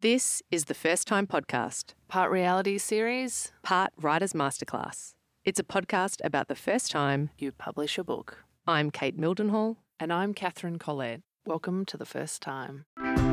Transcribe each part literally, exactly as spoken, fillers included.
This is the First Time Podcast, Part reality series, part Writer's Masterclass. It's a podcast about the first time you publish a book. I'm Kate Mildenhall. And I'm Catherine Collette. Welcome to The First Time.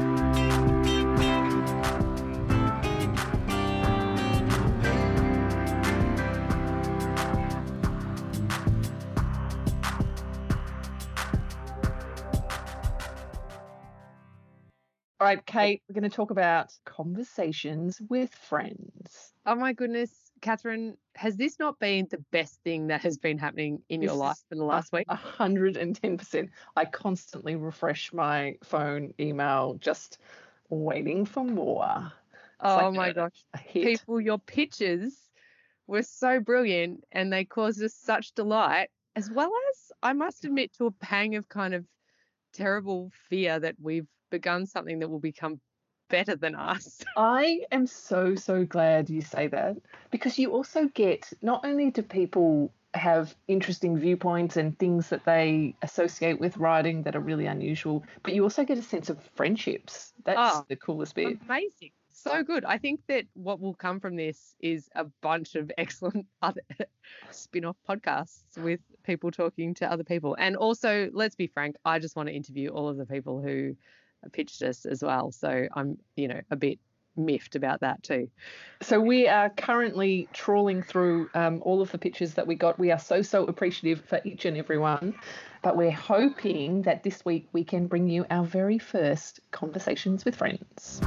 All right, Kate, we're going to talk about conversations with friends. Oh my goodness, Catherine, has this not been the best thing that has been happening in This your life is in the last week? A hundred and ten percent. I constantly refresh my phone email, just waiting for more. It's Oh like my a- gosh. a hit. People, your pictures were so brilliant and they caused us such delight, as well as, I must admit, to a pang of kind of terrible fear that we've begun something that will become better than us. I am so, so glad you say that, because you also get, not only do people have interesting viewpoints and things that they associate with writing that are really unusual, but you also get a sense of friendships. That's Oh, the coolest bit. Amazing. So good. I think that what will come from this is a bunch of excellent other spin-off podcasts with people talking to other people. And also, let's be frank, I just want to interview all of the people who pitched us as well. So I'm, you know, a bit miffed about that too. So we are currently trawling through um, all of the pictures that we got. We are so, so appreciative for each and every one. But we're hoping that this week we can bring you our very first Conversations with Friends.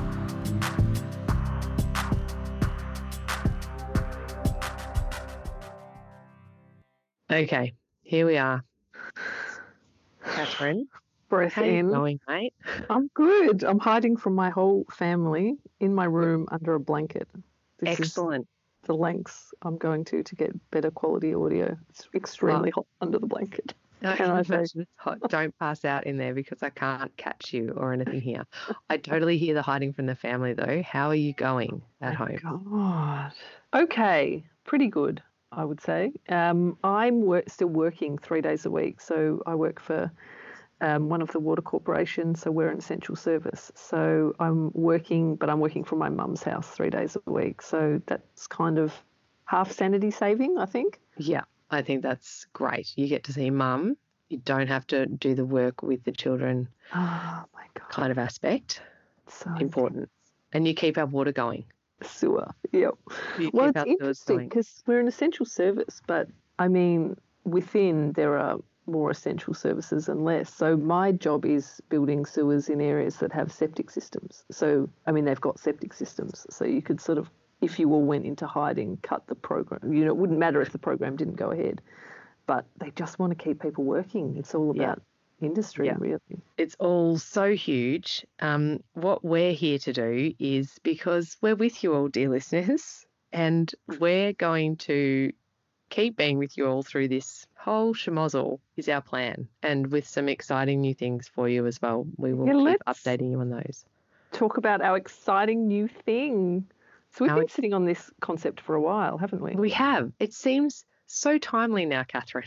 Okay, here we are. Catherine, Breath how are you in. going, mate? I'm good. I'm hiding from my whole family in my room under a blanket. This Excellent. is the lengths I'm going to to get better quality audio. It's extremely hot under the blanket. I Can can I say? imagine it's hot. Don't pass out in there because I can't catch you or anything here. I totally hear the hiding from the family though. How are you going at home? God. Okay, pretty good, I would say. Um, I'm wor- still working three days a week. So I work for um, one of the water corporations. So we're an essential service. So I'm working, but I'm working from my mum's house three days a week. So that's kind of half sanity saving, I think. Yeah, I think that's great. You get to see mum. You don't have to do the work with the children Oh my God. kind of aspect. So Important. And you keep our water going. sewer. Yep. You Well, keep it's our sewers interesting going. because we're an essential service, but I mean, within there are more essential services and less. So my job is building sewers in areas that have septic systems. So, I mean, they've got septic systems. So you could sort of, if you all went into hiding, cut the program. You know, it wouldn't matter if the program didn't go ahead, but they just want to keep people working. It's all Yeah. about industry, Yeah. really. It's all so huge. Um, what we're here to do is, because we're with you all, dear listeners, and we're going to keep being with you all through this whole schmozzle is our plan, and with some exciting new things for you as well. We will Yeah, keep let's- updating you on those. Talk about our exciting new thing. So we've Our been ex- sitting on this concept for a while, haven't we? We have. It seems so timely now, Catherine.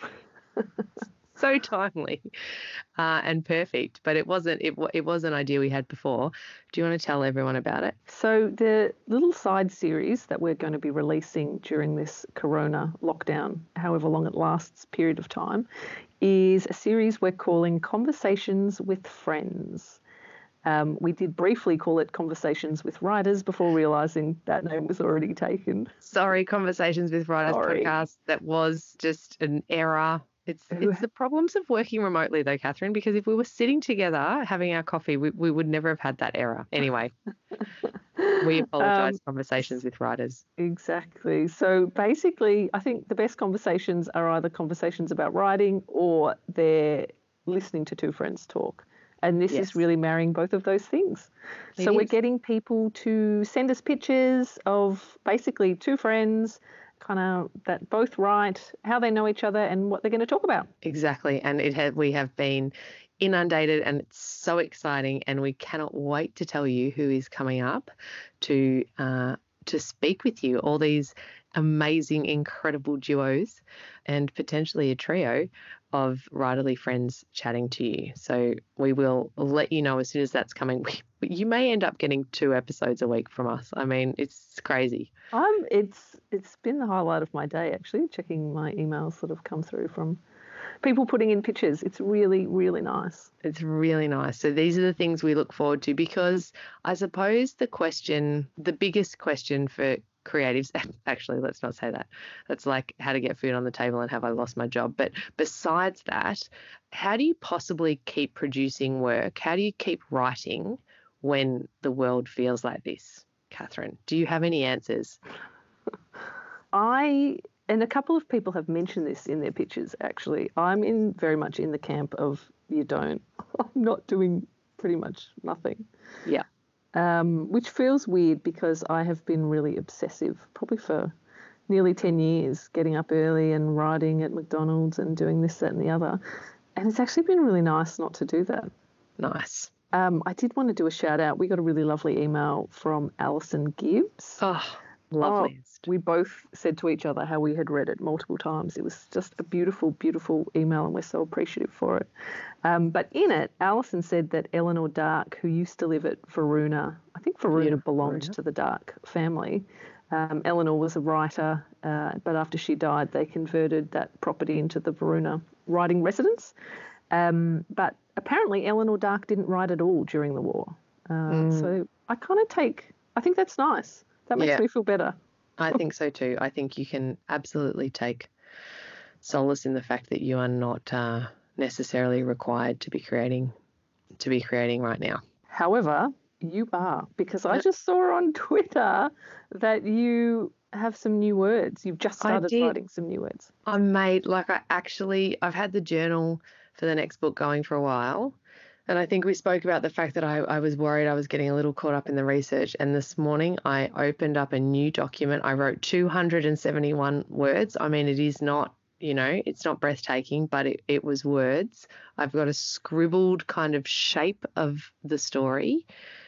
So timely uh, and perfect, but it wasn't. It, wa- it was an idea we had before. Do you want to tell everyone about it? So the little side series that we're going to be releasing during this corona lockdown, however long it lasts period of time, is a series we're calling Conversations with Friends. Um, we did briefly call it Conversations with Writers before realising that name was already taken. Sorry, Conversations with Writers Sorry. podcast. That was just an error. It's Who it's the problems of working remotely though, Catherine, because if we were sitting together having our coffee, we, we would never have had that error. Anyway, we apologise, Um, Conversations with Writers. Exactly. So basically, I think the best conversations are either conversations about writing or they're listening to two friends talk. And this Yes. is really marrying both of those things. It So we're is. getting people to send us pictures of basically two friends, kind of that both write, how they know each other, and what they're going to talk about. Exactly. And it had, we have been inundated and it's so exciting, and we cannot wait to tell you who is coming up to uh, to speak with you, all these amazing, incredible duos and potentially a trio of writerly friends chatting to you. So we will let you know as soon as that's coming. You may end up getting two episodes a week from us. I mean, it's crazy. Um, it's it's been the highlight of my day, actually, checking my emails that have come through from people putting in pictures. It's really, really nice. It's really nice. So these are the things we look forward to, because I suppose the question, the biggest question for creatives, actually, let's not say that. That's like how to get food on the table and have I lost my job. But besides that, how do you possibly keep producing work? How do you keep writing when the world feels like this? Catherine, do you have any answers? I... And a couple of people have mentioned this in their pictures, actually. I'm in very much in the camp of you don't. I'm not doing pretty much nothing. Yeah. Um, which feels weird because I have been really obsessive, probably for nearly ten years, getting up early and writing at McDonald's and doing this, that and the other. And it's actually been really nice not to do that. Nice. Um, I did want to do a shout out. We got a really lovely email from Alison Gibbs. Oh, lovely. Oh, we both said to each other how we had read it multiple times. It was just a beautiful, beautiful email, and we're so appreciative for it. Um, but in it, Alison said that Eleanor Dark, who used to live at Varuna, I think Varuna Yeah, belonged Varuna. to the Dark family. Um, Eleanor was a writer, uh, but after she died, they converted that property into the Varuna writing residence. Um, but apparently Eleanor Dark didn't write at all during the war. Uh, Mm. So I kind of take, I think that's nice. That makes Yeah. me feel better. I think so too. I think you can absolutely take solace in the fact that you are not uh, necessarily required to be creating to be creating right now. However, you are, because I Yeah. just saw on Twitter that you have some new words. You've just I started did. writing some new words. I made like I actually I've had the journal for the next book going for a while. And I think we spoke about the fact that I, I was worried I was getting a little caught up in the research. And this morning I opened up a new document. I wrote two hundred seventy-one words. I mean, it is not, you know, it's not breathtaking, but it, it was words. I've got a scribbled kind of shape of the story.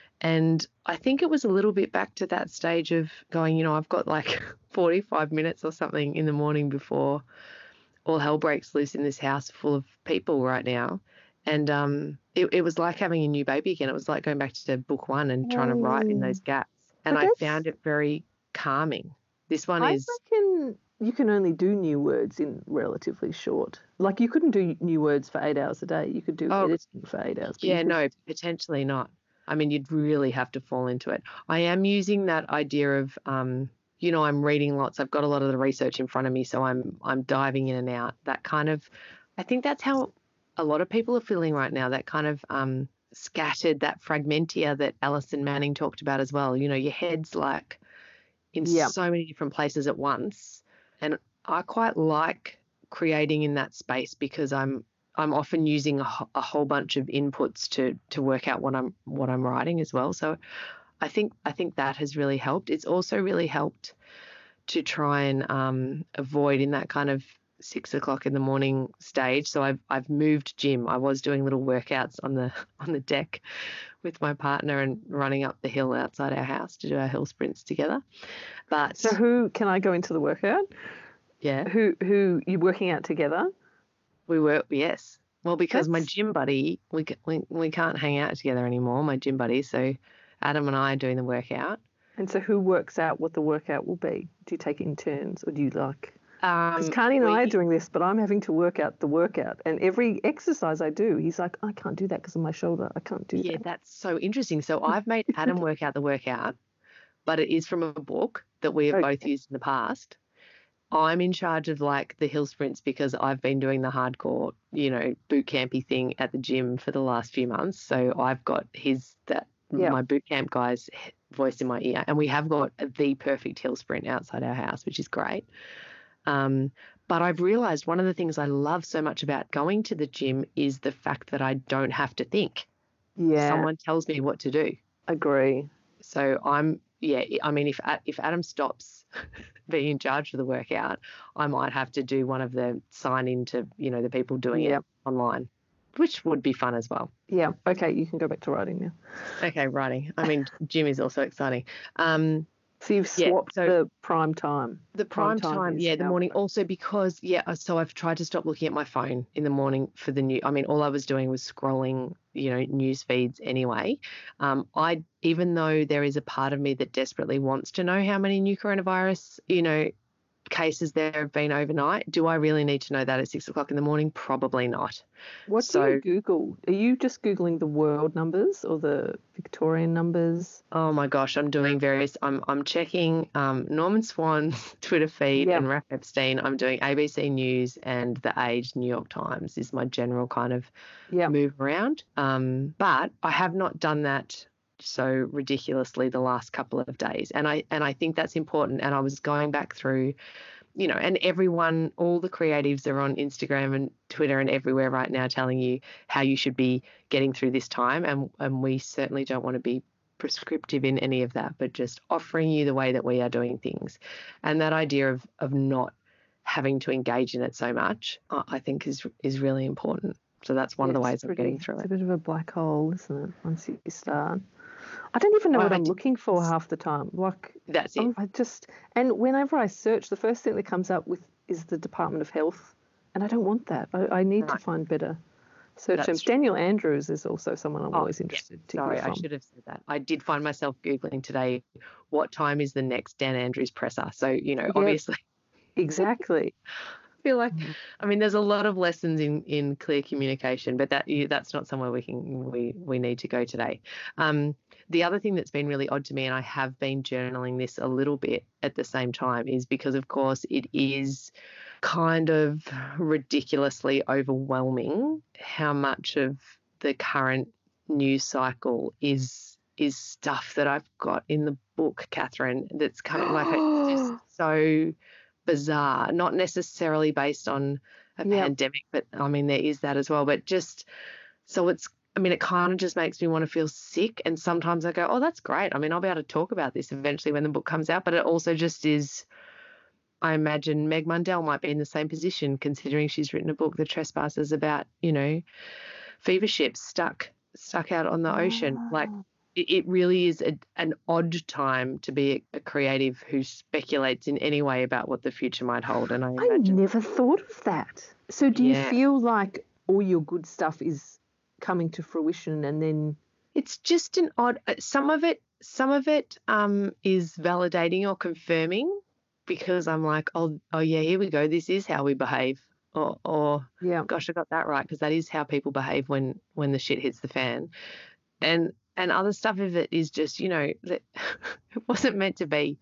And I think it was a little bit back to that stage of going, you know, I've got like forty-five minutes or something in the morning before all hell breaks loose in this house full of people right now. And um, it, it was like having a new baby again. It was like going back to book one and trying to write in those gaps. And But I that's- found it very calming. This one I is, reckon you can only do new words in relatively short. Like you couldn't do new words for eight hours a day. You could do Oh, editing for eight hours. but you yeah, could- no, potentially not. I mean, you'd really have to fall into it. I am using that idea of, um, you know, I'm reading lots. I've got a lot of the research in front of me, so I'm I'm diving in and out. That kind of, I think that's how a lot of people are feeling right now. That kind of um, scattered, that fragmentia that Alison Manning talked about as well. You know, your head's like in Yeah. so many different places at once, and I quite like creating in that space because I'm I'm often using a, a whole bunch of inputs to to work out what I'm what I'm writing as well. So I think I think that has really helped. It's also really helped to try and um, avoid in that kind of six o'clock in the morning stage. So I've I've moved gym. I was doing little workouts on the on the deck with my partner and running up the hill outside our house to do our hill sprints together. But So who can I go into the workout? yeah, Who who you're working out together? we were yes. Well, because my That's- gym buddy, we, c- we we can't hang out together anymore. My gym buddy, so Adam and I are doing the workout. And so who works out what the workout will be? Do you take it in turns, or do you like? Because Um, Carney and I are we- doing this, but I'm having to work out the workout. And every exercise I do, he's like, I can't do that because of my shoulder. I can't do Yeah, that. that's so interesting. So I've made Adam work out the workout, but it is from a book that we have both Okay. used in the past. I'm in charge of like the hill sprints because I've been doing the hardcore, you know, boot campy thing at the gym for the last few months. So I've got his that Yeah. my boot camp guy's voice in my ear, and we have got the perfect hill sprint outside our house, which is great. Um, but I've realized one of the things I love so much about going to the gym is the fact that I don't have to think. Yeah, Someone tells me what to do. agree. So I'm, yeah, I mean, if if Adam stops being in charge of the workout, I might have to do one of the sign in to, you know, the people doing Yep. it online, which would be fun as well. Yeah, okay, you can go back to writing now. Okay, writing. I mean, gym is also exciting. Um, So you've Yeah, swapped so- the prime time. The prime time, is yeah, the now- morning. Also because, yeah, so I've tried to stop looking at my phone in the morning for the new. I mean, all I was doing was scrolling, you know, news feeds anyway. Um, I even though there is a part of me that desperately wants to know how many new coronavirus, you know, cases there have been overnight. Do I really need to know that at six o'clock in the morning? Probably not. What so, do you Google? Are you just Googling the world numbers or the Victorian numbers? Oh my gosh, I'm doing various. I'm I'm checking um, Norman Swan's Twitter feed Yep. and Raph Epstein. I'm doing A B C News and The Age, New York Times is my general kind of Yeah. move around. Um, but I have not done that so ridiculously the last couple of days, and I and I think that's important. And I was going back through, you know, and everyone, all the creatives are on Instagram and Twitter and everywhere right now telling you how you should be getting through this time. And, and we certainly don't want to be prescriptive in any of that, but just offering you the way that we are doing things. And that idea of, of not having to engage in it so much, I think is is really important. So that's one Yeah, of the it's ways of pretty- getting through It's it. a bit of a black hole, isn't it, once you start? I don't even know Well, what I I'm d- looking for half the time. Like, That's it. I'm- I just, and whenever I search, the first thing that comes up with is the Department of Health, and I don't want that. I, I need to Right. find better search That's terms. true. Daniel Andrews is also someone I'm Oh, always yeah. interested to Sorry, hear I from. should have said that. I did find myself Googling today, what time is the next Dan Andrews presser? So, you know, Yeah. obviously Exactly. I feel like, I mean, there's a lot of lessons in, in clear communication, but that you- that's not somewhere we can we we need to go today. Um, the other thing that's been really odd to me, and I have been journaling this a little bit at the same time, is because of course it is kind of ridiculously overwhelming how much of the current news cycle is is stuff that I've got in the book, Catherine. That's coming like it's just so bizarre, not necessarily based on a Yep. pandemic, but I mean, there is that as well. But just so it's, I mean, it kind of just makes me want to feel sick. And sometimes I go, oh, that's great. I mean, I'll be able to talk about this eventually when the book comes out. But it also just is, I imagine Meg Mundell might be in the same position, considering she's written a book, The Trespassers, about, you know, fever ships stuck stuck out on the ocean. Like, it it really is a, an odd time to be a, a creative who speculates in any way about what the future might hold. And I I imagine, never thought of that. So do you Yeah. feel like all your good stuff is coming to fruition and then it's just an odd. uh, Some of it, some of it um, is validating or confirming, because I'm like, oh, oh yeah, here we go. This is how we behave. Or, or yeah. gosh, I got that right, because that is how people behave when when the shit hits the fan. And and other stuff of it is just, you know, that it wasn't meant to be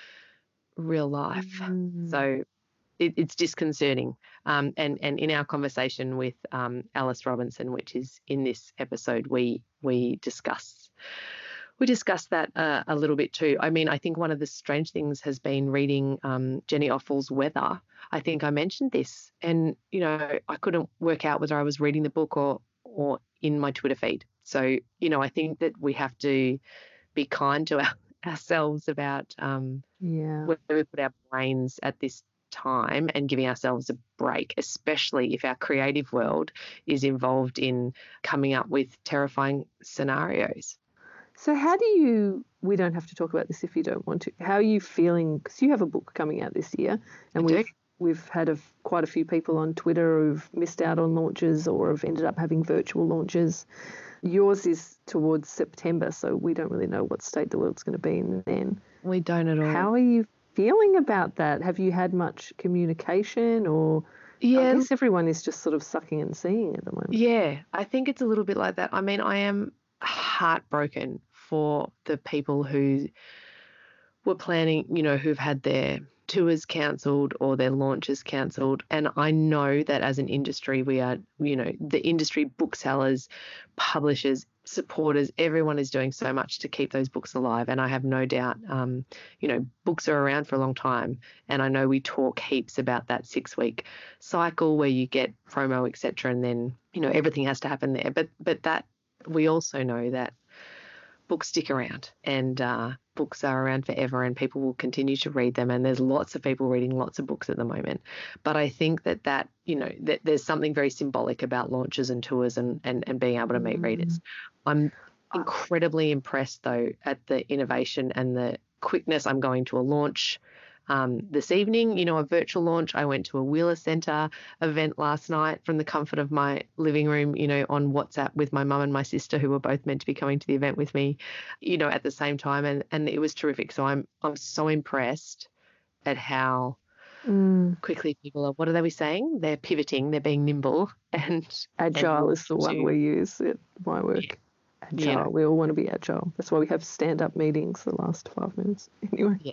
real life. Mm. So it, it's disconcerting. Um, and and in our conversation with um, Alice Robinson, which is in this episode, we we discuss we discussed that uh, a little bit too. I mean, I think one of the strange things has been reading um, Jenny Offal's Weather. I think I mentioned this, and you know, I couldn't work out whether I was reading the book or or in my Twitter feed. So, you know, I think that we have to be kind to our, ourselves about um, Yeah. where we put our brains at this time and giving ourselves a break, especially if our creative world is involved in coming up with terrifying scenarios. So how do you, we don't have to talk about this if you don't want to, how are you feeling, because you have a book coming out this year and I do. we've we've had a, quite a few people on Twitter who've missed out on launches or have ended up having virtual launches. Yours is towards September, so we don't really know what state the world's going to be in then. We don't at all. How are you feeling about that? Have you had much communication, or Yeah, I guess everyone is just sort of sucking and seeing at the moment? Yeah, I think it's a little bit like that. I mean, I am heartbroken for the people who were planning, you know, who've had their tours cancelled or their launches cancelled. And I know that as an industry, we are, you know, the industry, booksellers, publishers, supporters, everyone is doing so much to keep those books alive. And I have no doubt, um, you know, books are around for a long time. And I know we talk heaps about that six week cycle where you get promo, et cetera. And then, you know, everything has to happen there. But, but that we also know that books stick around, and uh, books are around forever, and people will continue to read them. And there's lots of people reading lots of books at the moment. But I think that that, you know, that there's something very symbolic about launches and tours and, and, and being able to meet Mm. readers. I'm incredibly impressed, though, at the innovation and the quickness, I'm going to a launch um, this evening, you know, a virtual launch. I went to a Wheeler Centre event last night from the comfort of my living room, you know, on WhatsApp with my mum and my sister, who were both meant to be coming to the event with me, you know, at the same time. And, and it was terrific. So I'm, I'm so impressed at how Mm. quickly people are, what are they saying? They're pivoting, they're being nimble and Agile and is the one to, we use at my work. Yeah. Agile. You know. We all want to be agile. That's why we have stand-up meetings the last five minutes. Anyway. Yeah.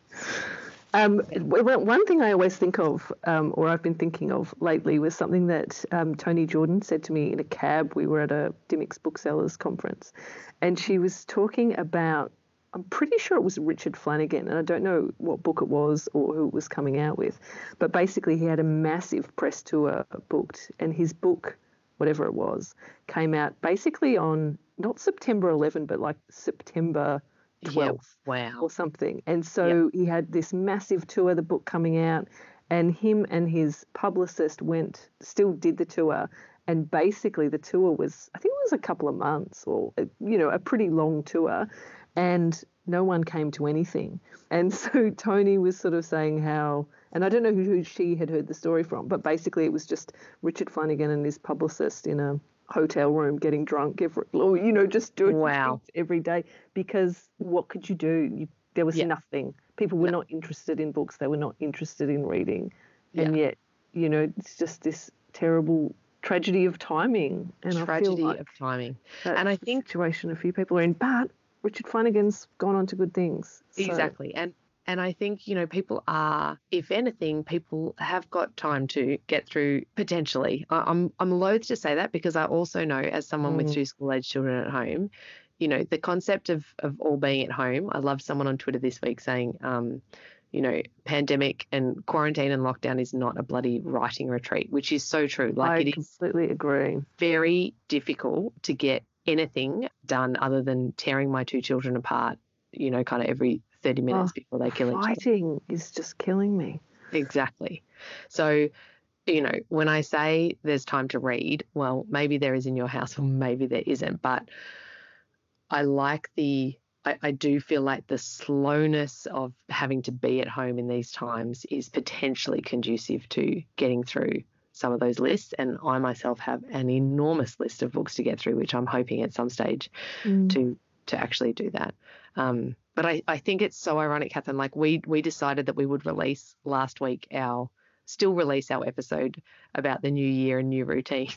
Um, one thing I always think of, um, or I've been thinking of lately, was something that um, Tony Jordan said to me in a cab. We were at a Dymocks Booksellers conference, and she was talking about, I'm pretty sure it was Richard Flanagan, and I don't know what book it was or who it was coming out with, but basically he had a massive press tour booked, and his book, whatever it was, came out basically on not September eleventh, but like September twelfth Yeah, wow. or something. And so Yep. he had this massive tour, the book coming out, and him and his publicist went, still did the tour. And basically the tour was, I think it was a couple of months or, you know, a pretty long tour, and no one came to anything. And so Tony was sort of saying how, and I don't know who she had heard the story from, but basically it was just Richard Flanagan and his publicist in a hotel room getting drunk every, or, you know, just doing Wow. things every day, because what could you do? You, there was Yeah. nothing. People were No. not interested in books. They were not interested in reading. And Yeah. yet, you know, it's just this terrible tragedy of timing. And I Tragedy feel like of timing. that's And I the think situation a few people are in. But Richard Flanagan's gone on to good things. So. exactly. And and I think, you know, people are, if anything, people have got time to get through potentially. I, I'm I'm loath to say that, because I also know, as someone with Mm. two school-age children at home, you know, the concept of of all being at home. I love someone on Twitter this week saying, um, you know, pandemic and quarantine and lockdown is not a bloody writing retreat, which is so true. Like, I it is completely agree. very difficult to get anything done other than tearing my two children apart, you know, kind of every thirty minutes Oh, before they kill each other. Fighting is just killing me. Exactly. So, you know, when I say there's time to read, well, maybe there is in your house or maybe there isn't, but I like the, I, I do feel like the slowness of having to be at home in these times is potentially conducive to getting through some of those lists. And I myself have an enormous list of books to get through, which I'm hoping at some stage Mm. to to actually do that. Um, but I, I think it's so ironic, Catherine, like we we decided that we would release last week our, still release our episode about the new year and new routine,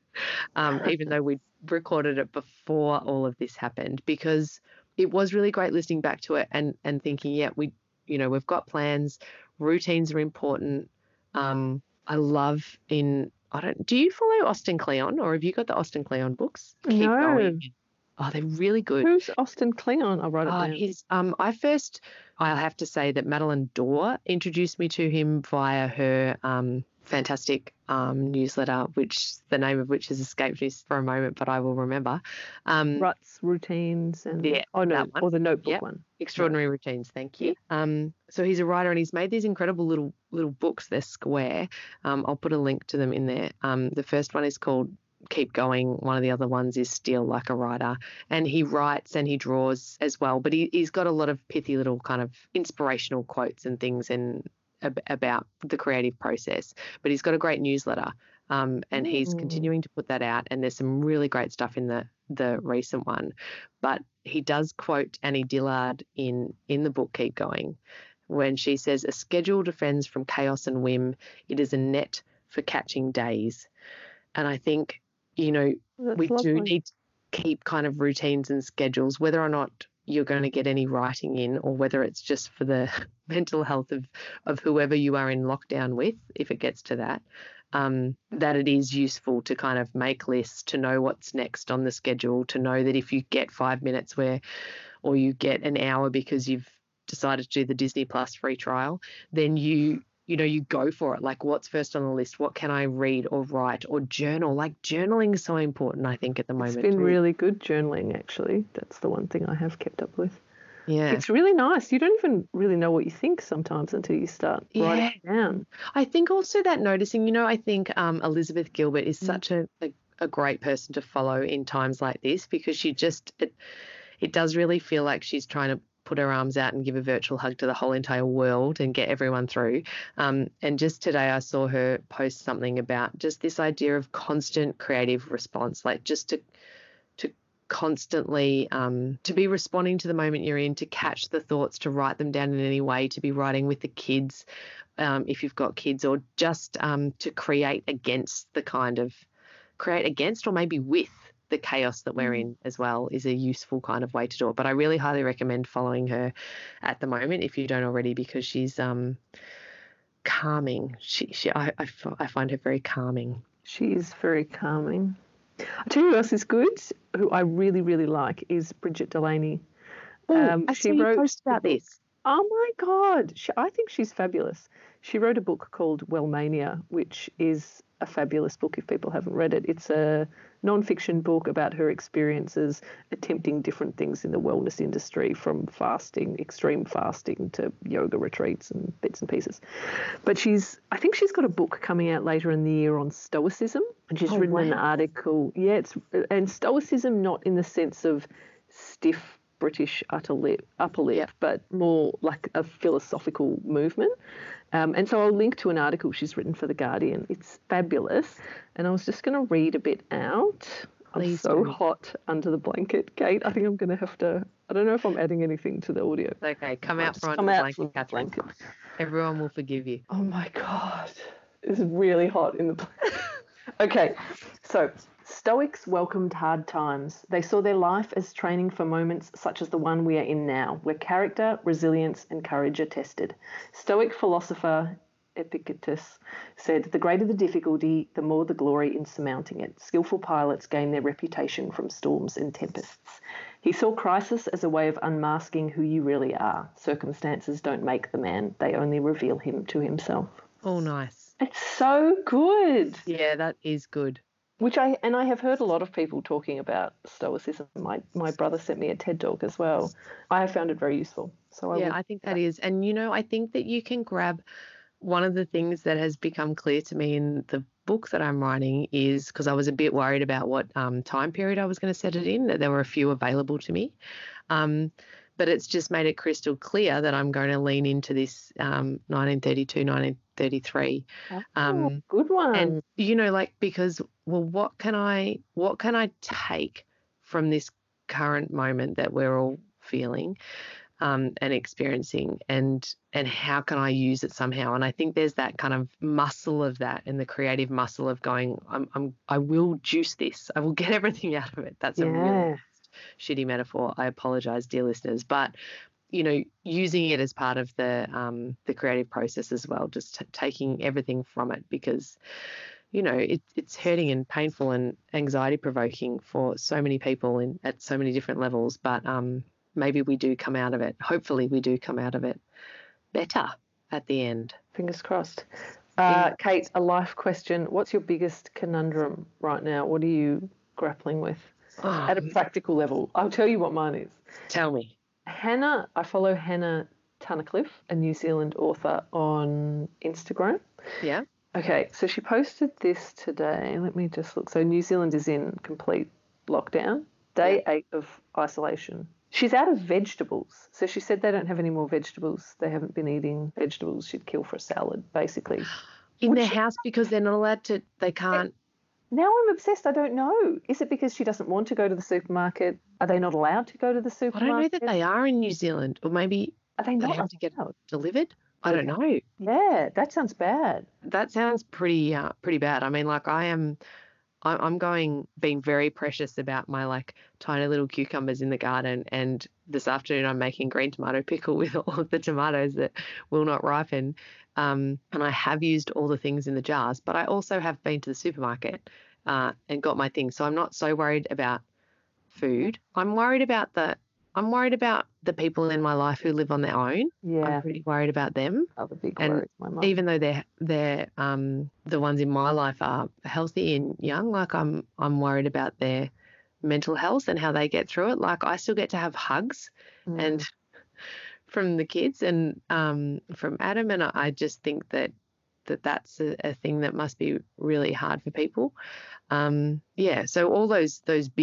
um, even though we recorded it before all of this happened, because it was really great listening back to it and and thinking, yeah, we, you know, we've got plans, routines are important. Um, I love in, I don't, do you follow Austin Kleon, or have you got the Austin Kleon books? Keep No. going. Oh, they're really good. Who's Austin Kleon? I'll write it Uh, down. his, um, I first, I'll have to say that Madeline Dorr introduced me to him via her um, fantastic um, newsletter, which the name of which has escaped me for a moment, but I will remember. Um, Ruts, routines, and yeah, oh no, that one. or the notebook Yep. one. Extraordinary Routines, thank you. Um, so he's a writer and he's made these incredible little little books. They're square. Um, I'll put a link to them in there. Um, the first one is called Keep Going. One of the other ones is Steal Like a Writer. And he writes and he draws as well. But he, he's got a lot of pithy little kind of inspirational quotes and things and ab- about the creative process. But he's got a great newsletter. Um, and he's Mm. continuing to put that out. And there's some really great stuff in the the recent one. But he does quote Annie Dillard in in the book Keep Going, when she says, "A schedule defends from chaos and whim. It is a net for catching days." And I think, you know, That's we lovely. do need to keep kind of routines and schedules, whether or not you're going to get any writing in, or whether it's just for the mental health of, of whoever you are in lockdown with, if it gets to that, um, that it is useful to kind of make lists, to know what's next on the schedule, to know that if you get five minutes where, or you get an hour because you've decided to do the Disney Plus free trial, then you you know, you go for it. Like, what's first on the list? What can I read or write or journal? Like, journaling is so important, I think, at the moment. It's been too. really good journaling, actually. That's the one thing I have kept up with. Yeah. It's really nice. You don't even really know what you think sometimes until you start writing it down. I think also that noticing, you know, I think um, Elizabeth Gilbert is such a, a, a great person to follow in times like this, because she just, it, it does really feel like she's trying to put her arms out and give a virtual hug to the whole entire world and get everyone through. Um, and just today I saw her post something about just this idea of constant creative response, like just to to constantly um, to be responding to the moment you're in, to catch the thoughts, to write them down in any way, to be writing with the kids um, if you've got kids, or just um, to create against the kind of create against or maybe with the chaos that we're in as well is a useful kind of way to do it. But I really highly recommend following her at the moment if you don't already, because she's um, calming. She, she I, I, I find her very calming. She is very calming. I'll tell you who else is good, who I really, really like, is Bridget Delaney. Ooh, Um, I she saw you wrote post about this. Oh my God. She, I think she's fabulous. She wrote a book called Wellmania, which is a fabulous book if people haven't read it. It's a non-fiction book about her experiences attempting different things in the wellness industry, from fasting, extreme fasting, to yoga retreats and bits and pieces. But she's, I think she's got a book coming out later in the year on Stoicism, and she's Oh, written wow. an article. Yeah, it's and Stoicism not in the sense of stiff British upper lip, upper lip, Yep. but more like a philosophical movement. Um, and so I'll link to an article she's written for The Guardian. It's fabulous. And I was just going to read a bit out. Please I'm so do. hot under the blanket, Kate. I think I'm going to have to, I don't know if I'm adding anything to the audio. Okay, come I'll out just from come under the out blanket, from the Catherine. blanket. Everyone will forgive you. Oh my God. It's really hot in the blanket. Okay, so Stoics welcomed hard times. They saw their life as training for moments such as the one we are in now, where character, resilience, and courage are tested. Stoic philosopher Epictetus said, "The greater the difficulty, the more the glory in surmounting it. Skillful pilots gain their reputation from storms and tempests." He saw crisis as a way of unmasking who you really are. Circumstances don't make the man, they only reveal him to himself. Oh, nice. It's so good. Yeah, that is good. Which I and I have heard a lot of people talking about Stoicism. My my brother sent me a TED talk as well. I have found it very useful. So I Yeah, would, I think that is. And, you know, I think that you can grab one of the things that has become clear to me in the book that I'm writing is, because I was a bit worried about what um, time period I was going to set it in, that there were a few available to me. Um, but it's just made it crystal clear that I'm going to lean into this um, nineteen thirty-two, nineteen thirty-three. oh, Um, good one. and, you know, like, because, well, what can I, what can I take from this current moment that we're all feeling um, and experiencing, and and how can I use it somehow? And I think there's that kind of muscle of that, and the creative muscle of going, I'm, I'm I will juice this. I will get everything out of it. That's a really Yeah. shitty metaphor. I apologize, dear listeners, but you know, using it as part of the um, the creative process as well, just t- taking everything from it, because you know it, it's hurting and painful and anxiety provoking for so many people in at so many different levels. But um, maybe we do come out of it. Hopefully, we do come out of it better at the end. Fingers crossed. Uh, Kate, a life question. What's your biggest conundrum right now? What are you grappling with Oh, at a practical level? I'll tell you what mine is. tell me. Hannah, I follow Hannah Tunnicliffe, a New Zealand author, on Instagram. Yeah. Okay, so she posted this today. Let me just look. So New Zealand is in complete lockdown, day Yeah. eight of isolation. She's out of vegetables. So she said they don't have any more vegetables. They haven't been eating vegetables. She'd kill for a salad, basically. In Would their she- house, because they're not allowed to, they can't. Now I'm obsessed. I don't know. Is it because she doesn't want to go to the supermarket? Are they not allowed to go to the I supermarket? don't know that they are in New Zealand, or maybe Are they they not have to get allowed? delivered. I don't know. Yeah, that sounds bad. That sounds pretty uh, pretty bad. I mean, like I am, I- I'm going being very precious about my like tiny little cucumbers in the garden, and this afternoon I'm making green tomato pickle with all of the tomatoes that will not ripen. Um, and I have used all the things in the jars, but I also have been to the supermarket uh, and got my things. So I'm not so worried about food. I'm worried about the I'm worried about the people in my life who live on their own. Yeah, I'm pretty worried about them. other big And worries. My mum. even though they're they're um the ones in my life are healthy and young, like I'm I'm worried about their mental health and how they get through it. Like I still get to have hugs Mm. and from the kids and um from Adam, and I, I just think that that that's a, a thing that must be really hard for people. Um yeah, so all those those big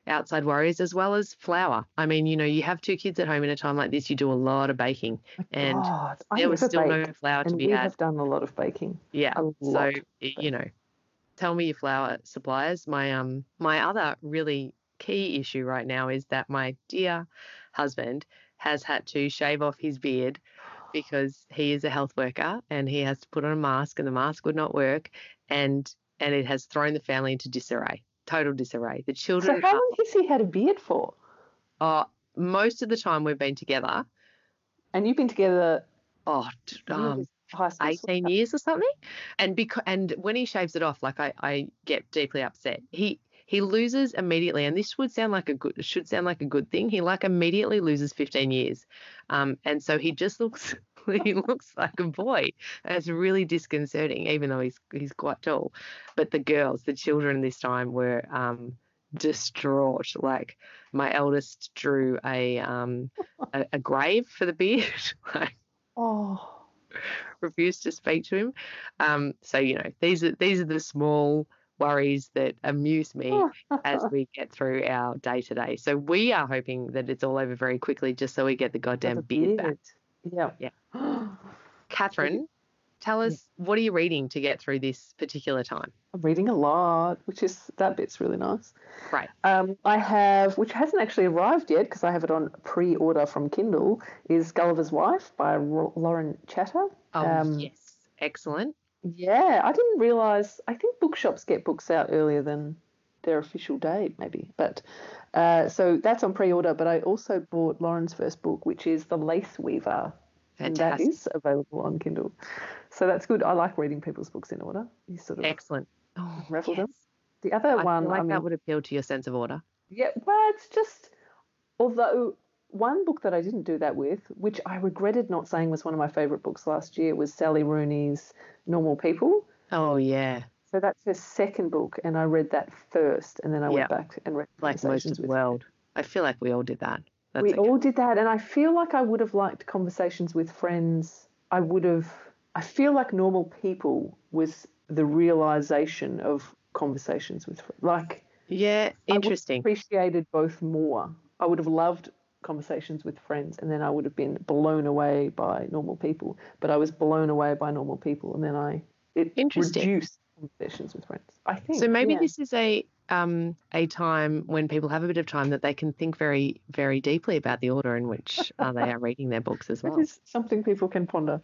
outside worries, as well as flour. I mean, you know, you have two kids at home in a time like this, you do a lot of baking, and God, I there was never still bake, no flour to and be we had. have done a lot of baking. Yeah. A So, lot. y- you know, tell me your flour suppliers. My um my other really key issue right now is that my dear husband has had to shave off his beard because he is a health worker and he has to put on a mask, and the mask would not work, and and it has thrown the family into disarray, total disarray. The So children how are, long has he had a beard for? are most of the time we've been together. And you've been together Oh, t- you um, was high school eighteen sweetheart. years or something. And because and when he shaves it off, like I, I get deeply upset. He he loses immediately, and this would sound like a good should sound like a good thing. He like immediately loses fifteen years, um, and so he just looks he looks like a boy. And it's really disconcerting, even though he's he's quite tall. But the girls, the children this time were um distraught. Like my eldest drew a um a, a grave for the beard. Like, Oh, refused to speak to him. Um, so you know, these are these are the small worries that amuse me as we get through our day to day. So we are hoping that it's all over very quickly, just so we get the goddamn the beard back. beard. Yeah. Yeah. Catherine, tell us, what are you reading to get through this particular time? I'm reading a lot, which is, that bit's really nice. Right. Um, I have, which hasn't actually arrived yet because I have it on pre-order from Kindle, is Gulliver's Wife by Ro- Lauren Chatter. Oh, Um, yes. Excellent. Yeah, I didn't realise, I think bookshops get books out earlier than their official date, maybe. But uh, so that's on pre-order, but I also bought Lauren's first book, which is The Lace Weaver. And that Fantastic. is available on Kindle. So that's good. I like reading people's books in order. You sort of Excellent. Oh, raffle yes. them. The other I one, feel like I mean, that would appeal to your sense of order. yeah, well, it's just, although one book that I didn't do that with, which I regretted not saying was one of my favourite books last year, was Sally Rooney's Normal People. Oh, yeah. So that's her second book, and I read that first, and then I Yeah. went back and read Like most of Conversations the with world. I feel like we all did that. That's we okay. all did that, and I feel like I would have liked Conversations with Friends. I would have. I feel like Normal People was the realization of Conversations with Friends. Like, Yeah, I would have interesting. appreciated both more. I would have loved Conversations with Friends, and then I would have been blown away by Normal People. But I was blown away by Normal People, and then I it Interesting. reduced Conversations with Friends, I think. So maybe yeah. this is a um a time when people have a bit of time that they can think very, very deeply about the order in which uh, they are reading their books as well. It is something people can ponder.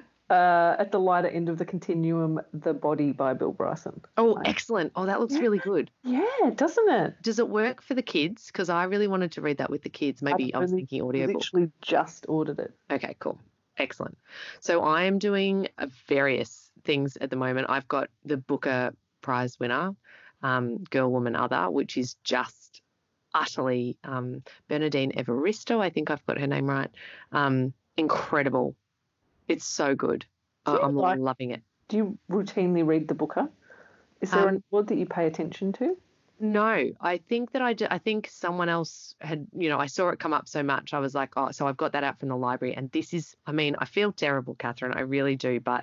Uh, at the lighter end of the continuum, The Body by Bill Bryson. Oh, I- excellent. Oh, that looks Yeah. really good. Yeah, doesn't it? Does it work for the kids? Because I really wanted to read that with the kids. Maybe I've I was only thinking audiobook. literally just ordered it. Okay, cool. Excellent. So I am doing uh, various things at the moment. I've got the Booker Prize winner, um, Girl, Woman, Other, which is just utterly um, Bernadine Evaristo. I think I've got her name right. Um, incredible. It's so good. Do I- you I'm like- loving it. Do you routinely read the Booker? Is there Um, an award that you pay attention to? No, I think that I, d- I think someone else had, you know, I saw it come up so much. I was like, oh, so I've got that out from the library. And this is, I mean, I feel terrible, Catherine. I really do. But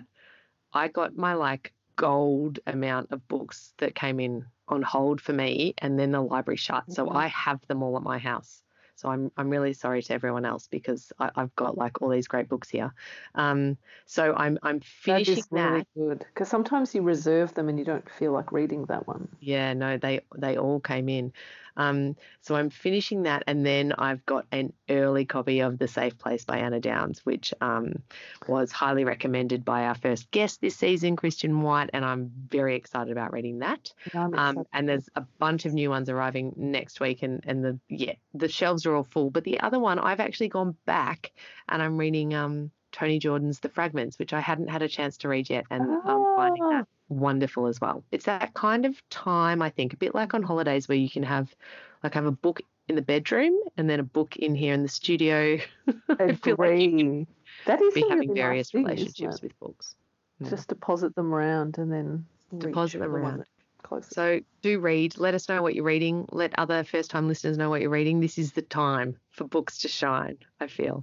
I got my like gold amount of books that came in on hold for me, and then the library shut. So Mhm. I have them all at my house. So I'm I'm really sorry to everyone else because I, I've got like all these great books here. Um, so I'm I'm That finishing is that. really good. Because sometimes you reserve them and you don't feel like reading that one. Yeah, no, they they all came in. Um, so I'm finishing that, and then I've got an early copy of The Safe Place by Anna Downs, which um, was highly recommended by our first guest this season, Christian White, and I'm very excited about reading that. I'm Um, excited. and there's a bunch of new ones arriving next week, and and the yeah the shelves are all full. But the other one, I've actually gone back and I'm reading um Tony Jordan's The Fragments, which I hadn't had a chance to read yet, and I'm finding Ah. that wonderful as well. It's that kind of time, I think, a bit like on holidays where you can have like have a book in the bedroom and then a book in here in the studio. I feel like you can Agree. That is be a having really various nice thing, isn't relationships it? with books. Mm. Just deposit them around and then Deposit reach them for the one around. that's closest. So do read. Let us know what you're reading. Let other first-time listeners know what you're reading. This is the time for books to shine, I feel.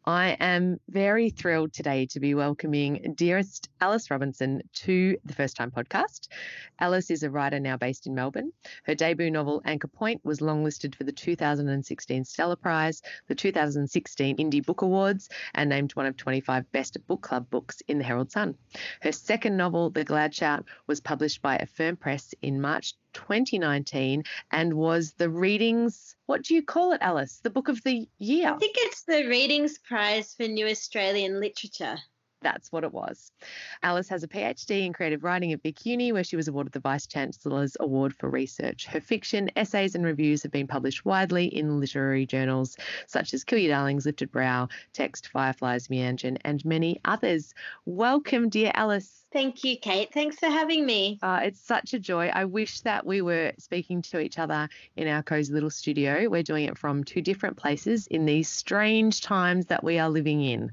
I am very thrilled today to be welcoming dearest Alice Robinson to the First Time podcast. Alice is a writer now based in Melbourne. Her debut novel, Anchor Point, was longlisted for the two thousand sixteen Stella Prize, the two thousand sixteen Indie Book Awards, and named one of twenty-five Best Book Club books in the Herald Sun. Her second novel, The Glad Shout, was published by Affirm Press in March twenty nineteen and was the Readings, what do you call it, Alice? The Book of the Year? I think it's the Readings Prize for New Australian Literature. That's what it was. Alice has a PhD in creative writing at Vic Uni, where she was awarded the Vice-Chancellor's Award for Research. Her fiction, essays and reviews have been published widely in literary journals such as Kill Your Darlings, Lifted Brow, Text, Fireflies, Meanjin, and many others. Welcome, dear Alice. Thank you, Kate. Thanks for having me. Uh, it's such a joy. I wish that we were speaking to each other in our cozy little studio. We're doing it from two different places in these strange times that we are living in.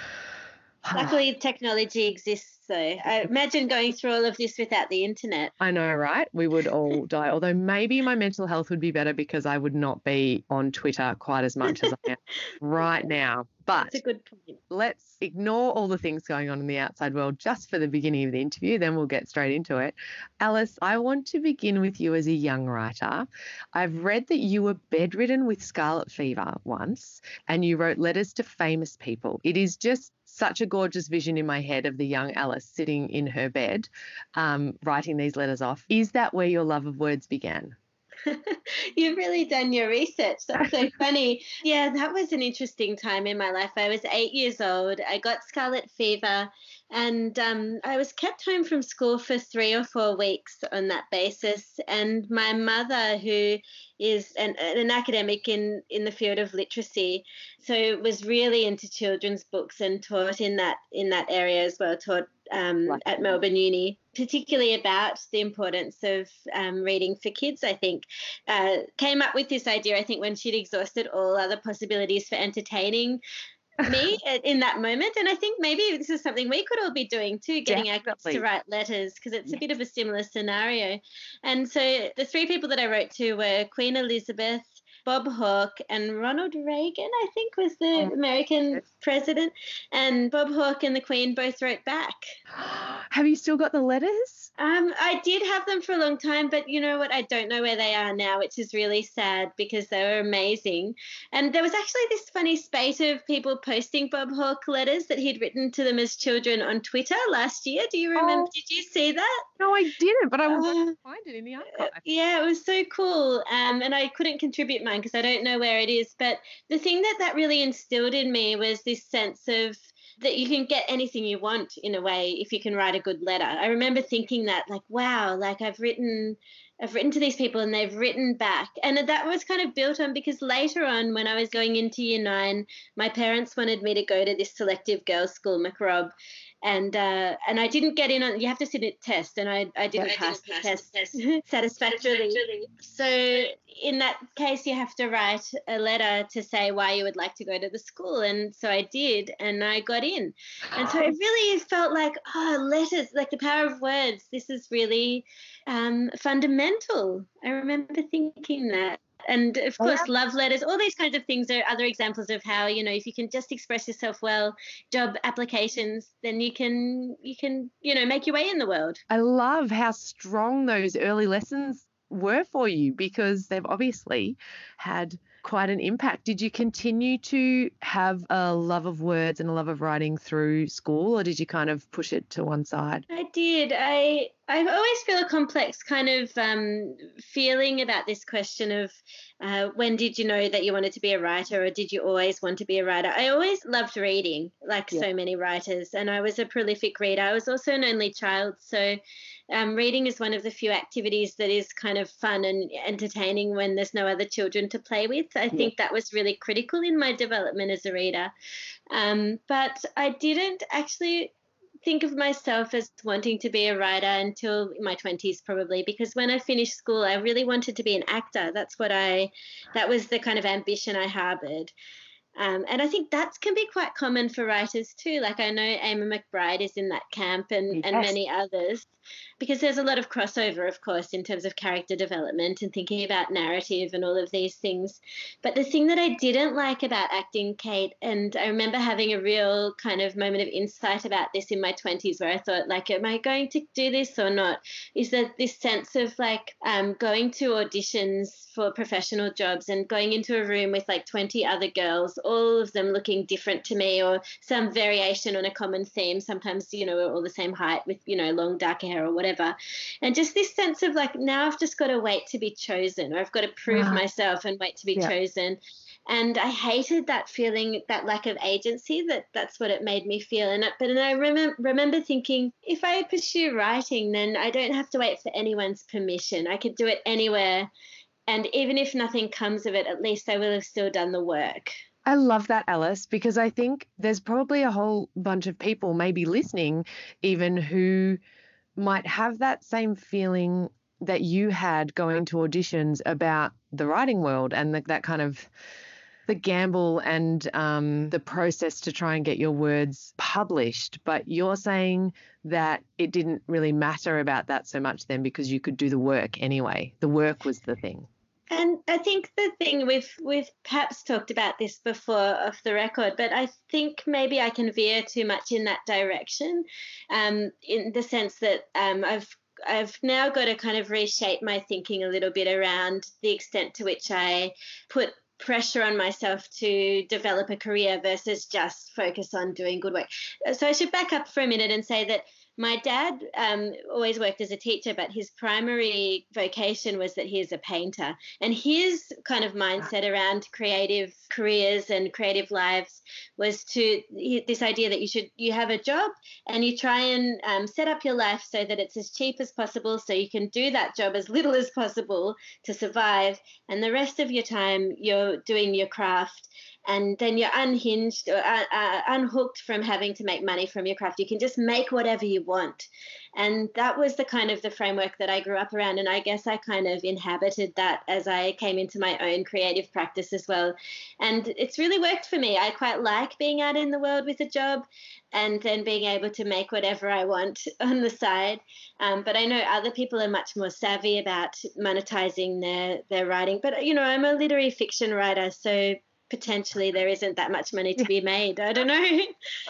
Luckily, technology exists, though. I imagine going through all of this without the internet. I know, right? We would all die. Although maybe my mental health would be better because I would not be on Twitter quite as much as I am right now. But that's a good point. Let's ignore all the things going on in the outside world just for the beginning of the interview, then we'll get straight into it. Alice, I want to begin with you as a young writer. I've read that you were bedridden with scarlet fever once and you wrote letters to famous people. It is just such a gorgeous vision in my head of the young Alice sitting in her bed, um, writing these letters off. Is that where your love of words began? You've really done your research. That's so funny. Yeah, that was an interesting time in my life. I was eight years old. I got scarlet fever and um, I was kept home from school for three or four weeks on that basis. And my mother, who is an, an academic in, in the field of literacy, so was really into children's books and taught in that in that area as well, taught um, right. at Melbourne Uni, particularly about the importance of um, reading for kids, I think, uh, came up with this idea, I think, when she'd exhausted all other possibilities for entertaining me in that moment. And I think maybe this is something we could all be doing too, getting Definitely. our kids to write letters, because it's Yeah. a bit of a similar scenario. And so the three people that I wrote to were Queen Elizabeth, Bob Hawke, and Ronald Reagan, I think, was the Oh, American yes. president. And Bob Hawke and the Queen both wrote back. Have you still got the letters? Um, I did have them for a long time, but you know what? I don't know where they are now, which is really sad because they were amazing. And there was actually this funny spate of people posting Bob Hawke letters that he'd written to them as children on Twitter last year. Do you remember? Oh. Did you see that? No, I didn't, but I will Uh, find it in the Uh, archive. Yeah, it was so cool. Um, and I couldn't contribute mine because I don't know where it is. But the thing that that really instilled in me was this sense of that you can get anything you want in a way if you can write a good letter. I remember thinking that, like, wow, like I've written I've written to these people and they've written back. And that was kind of built on because later on when I was going into year nine, my parents wanted me to go to this selective girls' school, McRob. And uh, and I didn't get in on, you have to sit a test, and I, I didn't Yeah. pass the I test satisfactorily. So in that case, you have to write a letter to say why you would like to go to the school. And so I did, and I got in. And so it really felt like, oh, letters, like the power of words. This is really um, fundamental. I remember thinking that. And of Oh, course, yeah. love letters, all these kinds of things are other examples of how, you know, if you can just express yourself well, job applications, then you can, you can, you know, make your way in the world. I love how strong those early lessons were for you because they've obviously had quite an impact. Did you continue to have a love of words and a love of writing through school, or did you kind of push it to one side? I did. I I always feel a complex kind of um, feeling about this question of uh, when did you know that you wanted to be a writer, or did you always want to be a writer? I always loved reading, like Yeah. so many writers, and I was a prolific reader. I was also an only child, so um, reading is one of the few activities that is kind of fun and entertaining when there's no other children to play with. I think that was really critical in my development as a reader. Um, but I didn't actually think of myself as wanting to be a writer until my twenties probably, because when I finished school I really wanted to be an actor. That's what I that was the kind of ambition I harbored. Um, and I think that can be quite common for writers too. Like I know Emma McBride is in that camp and, and Yes. many others. because there's a lot of crossover, of course, in terms of character development and thinking about narrative and all of these things. But the thing that I didn't like about acting, Kate, and I remember having a real kind of moment of insight about this in my twenties where I thought, like, am I going to do this or not, is that this sense of like um, going to auditions for professional jobs and going into a room with like twenty other girls, all of them looking different to me or some variation on a common theme. Sometimes, you know, we're all the same height with, you know, long dark hair or whatever. And just this sense of like, now I've just got to wait to be chosen, or I've got to prove Ah. myself and wait to be Yeah. chosen. And I hated that feeling, that lack of agency, that that's what it made me feel. And I- but and I remember, remember thinking, if I pursue writing, then I don't have to wait for anyone's permission. I could do it anywhere. And even if nothing comes of it, at least I will have still done the work. I love that, Alice, because I think there's probably a whole bunch of people maybe listening even who might have that same feeling that you had going to auditions about the writing world and the, that kind of the gamble and um, the process to try and get your words published. But you're saying that it didn't really matter about that so much then because you could do the work anyway. The work was the thing. And I think the thing we've we've perhaps talked about this before off the record, but I think maybe I can veer too much in that direction, um, in the sense that um, I've I've now got to kind of reshape my thinking a little bit around the extent to which I put pressure on myself to develop a career versus just focus on doing good work. So I should back up for a minute and say that my dad um, always worked as a teacher, but his primary vocation was that he is a painter. And his kind of mindset around creative careers and creative lives was to this idea that you should you have a job and you try and um, set up your life so that it's as cheap as possible, so you can do that job as little as possible to survive. And the rest of your time you're doing your craft. And then you're unhinged or uh, uh, unhooked from having to make money from your craft. You can just make whatever you want. And that was the kind of the framework that I grew up around. And I guess I kind of inhabited that as I came into my own creative practice as well. And it's really worked for me. I quite like being out in the world with a job and then being able to make whatever I want on the side. Um, but I know other people are much more savvy about monetizing their, their writing. But, you know, I'm a literary fiction writer, so potentially there isn't that much money to be made. I don't know.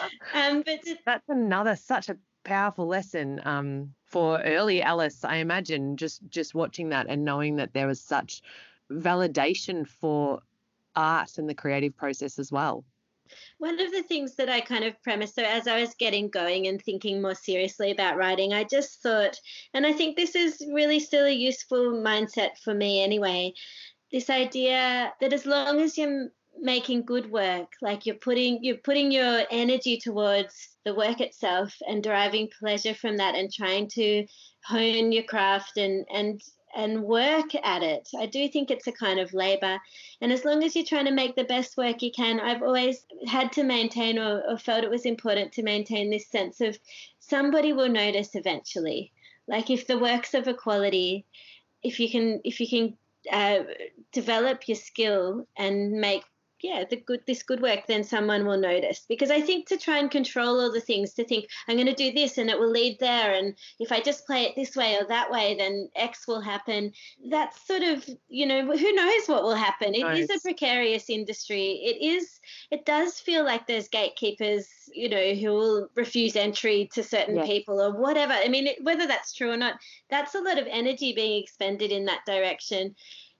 um, but it, That's another such a powerful lesson um, for early Alice, I imagine, just, just watching that and knowing that there was such validation for art and the creative process as well. one of the things that I kind of premised, so as I was getting going and thinking more seriously about writing, I just thought, and I think this is really still a useful mindset for me anyway, this idea that as long as you're making good work, like you're putting you're putting your energy towards the work itself and deriving pleasure from that and trying to hone your craft and and and work at it. I do think it's a kind of labor. And as long as you're trying to make the best work you can, I've always had to maintain or, or felt it was important to maintain this sense of somebody will notice eventually. Like if the work's of a quality, if you can if you can uh, develop your skill and make yeah, the good, this good work, then someone will notice. Because I think to try and control all the things, to think I'm going to do this and it will lead there, and if I just play it this way or that way, then X will happen. That's sort of, you know, who knows what will happen. It Nice. is a precarious industry. It is, it does feel like there's gatekeepers, you know, who will refuse entry to certain Yes. people or whatever. I mean, it, whether that's true or not, that's a lot of energy being expended in that direction.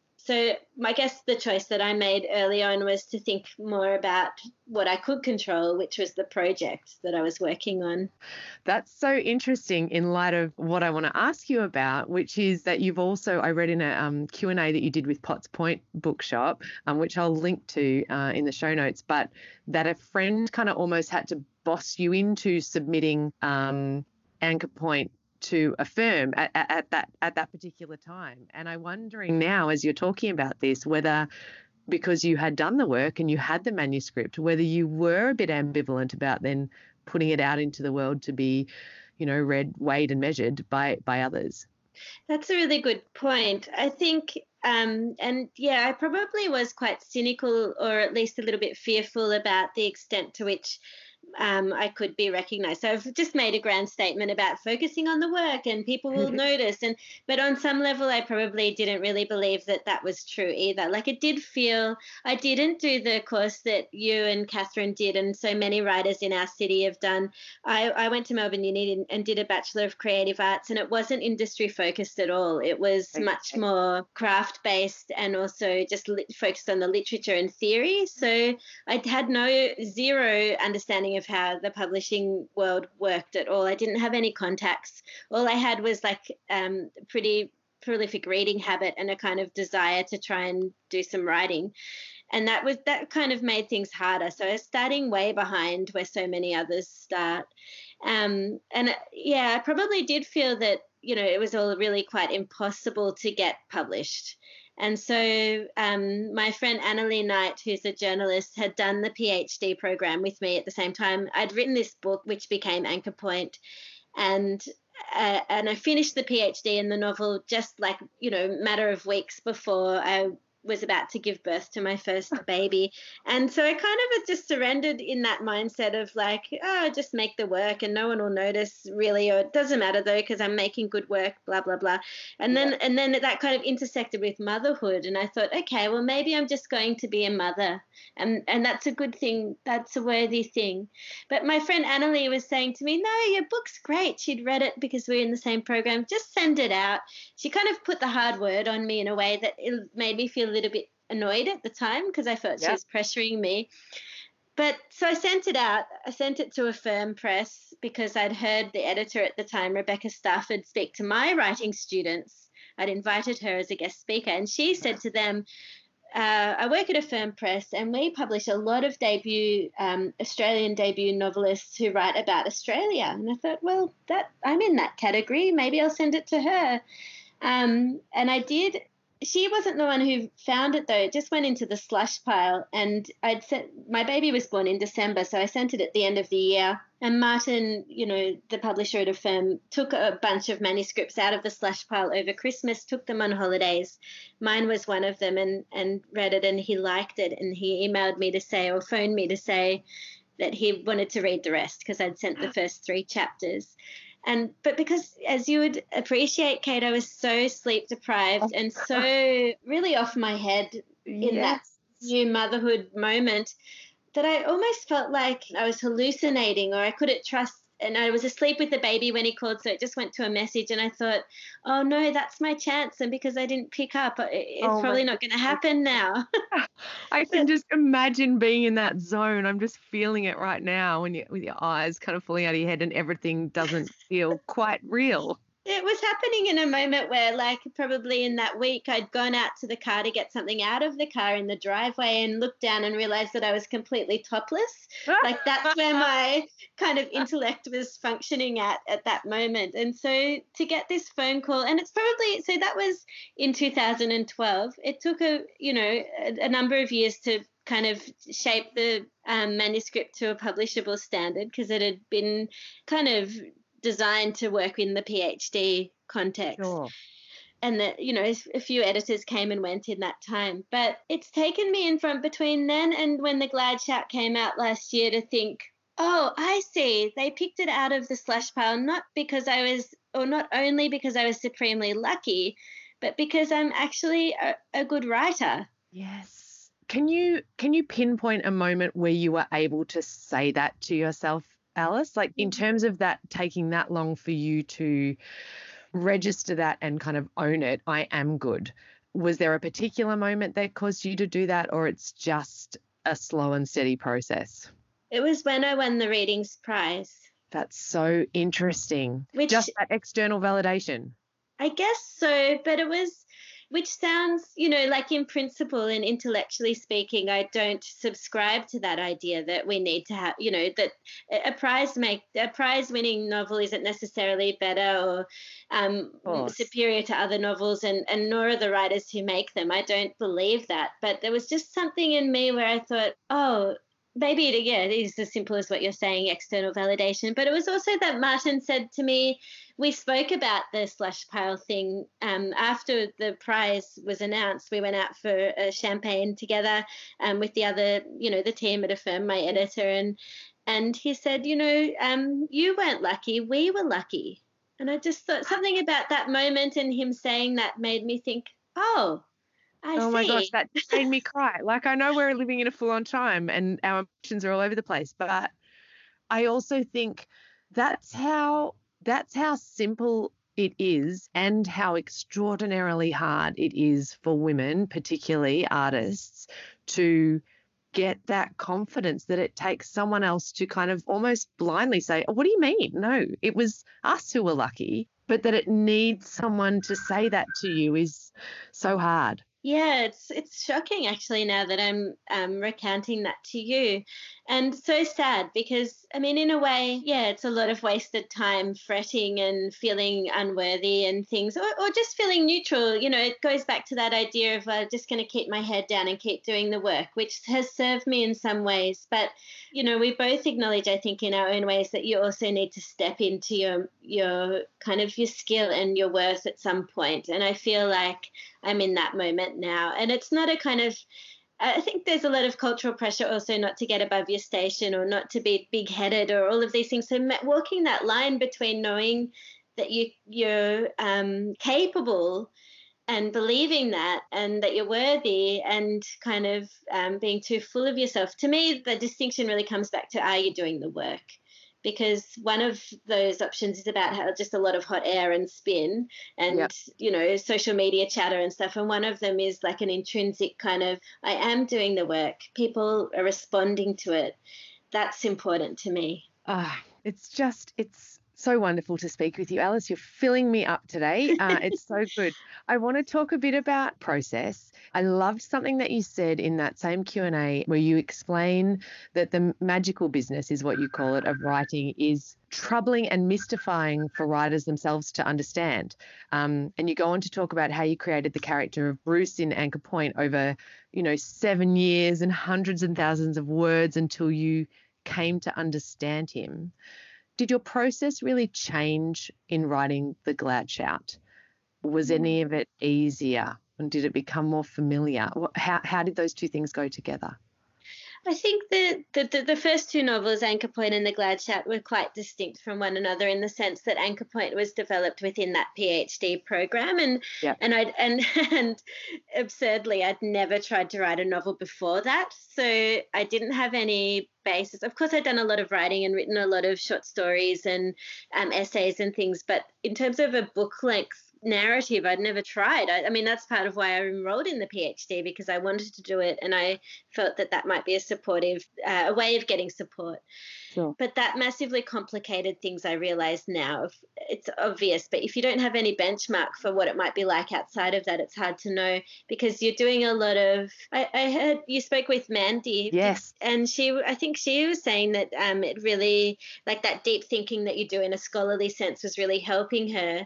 So I guess the choice that I made early on was to think more about what I could control, which was the project that I was working on. That's so interesting in light of what I want to ask you about, which is that you've also, I read in a um, Q and A that you did with Potts Point Bookshop, um, which I'll link to uh, in the show notes, but that a friend kind of almost had to boss you into submitting um, Anchor Point to a firm at, at, at that at that particular time. And I'm wondering now, as you're talking about this, whether because you had done the work and you had the manuscript, whether you were a bit ambivalent about then putting it out into the world to be, you know, read, weighed and measured by by others. That's a really good point. I think, um, and yeah, I probably was quite cynical or at least a little bit fearful about the extent to which um, I could be recognized. So I've just made a grand statement about focusing on the work and people will notice. And but on some level, I probably didn't really believe that that was true either. Like it did feel, I didn't do the course that you and Catherine did and so many writers in our city have done. I, I went to Melbourne Uni and did a Bachelor of Creative Arts, and it wasn't industry focused at all. It was Okay. much more craft based and also just lit, focused on the literature and theory. So I had no zero understanding of how the publishing world worked at all. I didn't have any contacts. All I had was like um, pretty prolific reading habit and a kind of desire to try and do some writing. And that was that kind of made things harder. So I was starting way behind where so many others start. Um, and yeah, I probably did feel that, you know, it was all really quite impossible to get published. And so um, my friend Annalie Knight, who's a journalist, had done the PhD program with me at the same time. I'd written this book, which became Anchor Point, and uh, and I finished the PhD in the novel just like, you know, matter of weeks before I was about to give birth to my first baby. And so I kind of had just surrendered in that mindset of like, oh, just make the work and no one will notice really, or it doesn't matter though because I'm making good work, blah, blah, blah. And then yeah. and then that kind of intersected with motherhood. And I thought, okay, well, maybe I'm just going to be a mother. And, and that's a good thing. That's a worthy thing. But my friend Annalie was saying to me, no, your book's great. She'd read it because we were in the same program. Just send it out. She kind of put the hard word on me in a way that it made me feel a little bit annoyed at the time because I felt yep. she was pressuring me. But so I sent it out. I sent it to a firm press because I'd heard the editor at the time, Rebecca Stafford, speak to my writing students. I'd invited her as a guest speaker, and she said to them, uh, I work at a firm press and we publish a lot of debut, um, Australian debut novelists who write about Australia. And I thought, well, that I'm in that category. Maybe I'll send it to her. Um, and I did. She wasn't the one who found it, though. It just went into the slush pile. And I'd sent, my baby was born in December, so I sent it at the end of the year. And Martin, you know, the publisher at a firm, took a bunch of manuscripts out of the slush pile over Christmas, took them on holidays. Mine was one of them, and, and read it, and he liked it. And he emailed me to say, or phoned me to say that he wanted to read the rest because I'd sent the first three chapters. And but because, as you would appreciate, Kate, I was so sleep deprived and so really off my head in yes. that new motherhood moment that I almost felt like I was hallucinating or I couldn't trust. And I was asleep with the baby when he called, so it just went to a message. And I thought, oh, no, that's my chance. And because I didn't pick up, it's oh probably not going to happen now. I can just imagine being in that zone. I'm just feeling it right now when you, with your eyes kind of falling out of your head and everything doesn't feel quite real. It was happening in a moment where, like, probably in that week, I'd gone out to the car to get something out of the car in the driveway and looked down and realized that I was completely topless. Like, that's where my kind of intellect was functioning at at that moment. And so to get this phone call, and it's probably, so that was in two thousand twelve. It took a, you know, a, a number of years to kind of shape the um, manuscript to a publishable standard because it had been kind of designed to work in the PhD context. Sure. And that, you know, a few editors came and went in that time. But it's taken me in from between then and when The Glad Shout came out last year to think, oh, I see. They picked it out of the slush pile, not because I was, or not only because I was supremely lucky, but because I'm actually a, a good writer. Yes. Can you can you pinpoint a moment where you were able to say that to yourself, Alice? Like in terms of that taking that long for you to register that and kind of own it, I am good. Was there a particular moment that caused you to do that, or it's just a slow and steady process? It was when I won the Readings Prize. That's so interesting. Which, just that external validation. I guess so, but it was, which sounds, you know, like in principle and intellectually speaking, I don't subscribe to that idea that we need to have, you know, that a prize make a prize winning novel isn't necessarily better or um, superior to other novels, and, and nor are the writers who make them. I don't believe that. But there was just something in me where I thought, oh, maybe it, yeah, it is as simple as what you're saying, external validation. But it was also that Martin said to me, we spoke about the slush pile thing um, after the prize was announced. We went out for a champagne together um, with the other, you know, the team at Affirm, my editor, and and he said, you know, um, you weren't lucky, we were lucky. And I just thought something about that moment and him saying that made me think, oh, I Oh my gosh, see. that made me cry. Like, I know we're living in a full-on time and our emotions are all over the place, but I also think that's how that's how simple it is and how extraordinarily hard it is for women, particularly artists, to get that confidence that it takes someone else to kind of almost blindly say, oh, what do you mean? No, it was us who were lucky, but that it needs someone to say that to you is so hard. Yeah, it's it's shocking actually now that I'm um, recounting that to you, and so sad because I mean, in a way, yeah, it's a lot of wasted time fretting and feeling unworthy and things, or, or just feeling neutral. You know, it goes back to that idea of uh, just going to keep my head down and keep doing the work, which has served me in some ways. But you know, we both acknowledge, I think, in our own ways that you also need to step into your your kind of your skill and your worth at some point, and I feel like I'm in that moment now. And it's not a kind of, I think there's a lot of cultural pressure also not to get above your station or not to be big headed or all of these things. So walking that line between knowing that you, you're um, capable and believing that and that you're worthy and kind of um, being too full of yourself. To me, the distinction really comes back to, are you doing the work? Because one of those options is about how just a lot of hot air and spin and, yep. you know, social media chatter and stuff. And one of them is like an intrinsic kind of, I am doing the work. People are responding to it. That's important to me. Ah, uh, it's just, it's so wonderful to speak with you, Alice. You're filling me up today. Uh, it's so good. I want to talk a bit about process. I loved something that you said in that same Q and A where you explain that the magical business, is what you call it, of writing is troubling and mystifying for writers themselves to understand. Um, and you go on to talk about how you created the character of Bruce in Anchor Point over, you know, seven years and hundreds and thousands of words until you came to understand him. Did your process really change in writing The Glad Shout? Was any of it easier? And did it become more familiar? How, how did those two things go together? I think that the, the, the first two novels, Anchor Point and The Glad Shout, were quite distinct from one another in the sense that Anchor Point was developed within that PhD program, and yep. and I and and absurdly, I'd never tried to write a novel before that, so I didn't have any basis. Of course, I'd done a lot of writing and written a lot of short stories and um, essays and things, but in terms of a book length narrative, I'd never tried. I, I mean, that's part of why I enrolled in the PhD, because I wanted to do it and I felt that that might be a supportive, uh, a way of getting support. Sure. But that massively complicated things, I realize now. It's obvious, but if you don't have any benchmark for what it might be like outside of that, it's hard to know, because you're doing a lot of, I, I heard you spoke with Mandy. Yes. And she, I think she was saying that um, it really, like that deep thinking that you do in a scholarly sense was really helping her.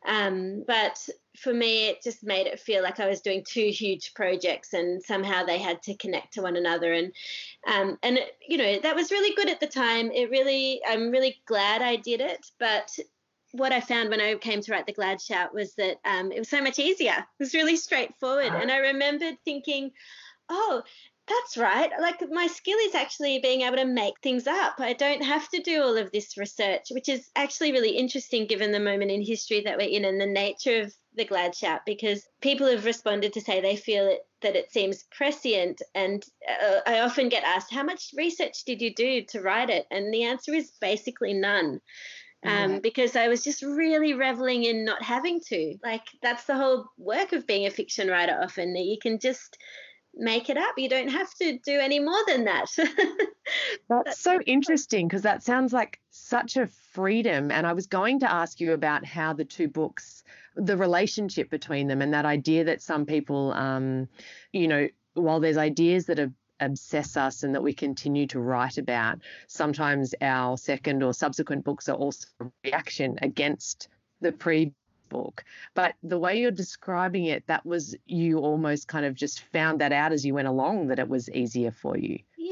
Um, but for me, it just made it feel like I was doing two huge projects and somehow they had to connect to one another. And, um, and you know, that was really good at the time. It really, I'm really glad I did it. But what I found when I came to write The Glad Shout was that um, it was so much easier. It was really straightforward. And I remembered thinking, oh, that's right. Like, my skill is actually being able to make things up. I don't have to do all of this research, which is actually really interesting given the moment in history that we're in and the nature of The Glad Shout, because people have responded to say they feel it, that it seems prescient. And uh, I often get asked, how much research did you do to write it? And the answer is basically none. Um, yeah. Because I was just really reveling in not having to. Like, that's the whole work of being a fiction writer often. You can just make it up. You don't have to do any more than that. That's so interesting, because that sounds like such a freedom. And I was going to ask you about how the two books, the relationship between them, and that idea that some people, um, you know, while there's ideas that are obsess us and that we continue to write about, sometimes our second or subsequent books are also a reaction against the pre book. But the way you're describing it, that was, you almost kind of just found that out as you went along, that it was easier for you. Yeah,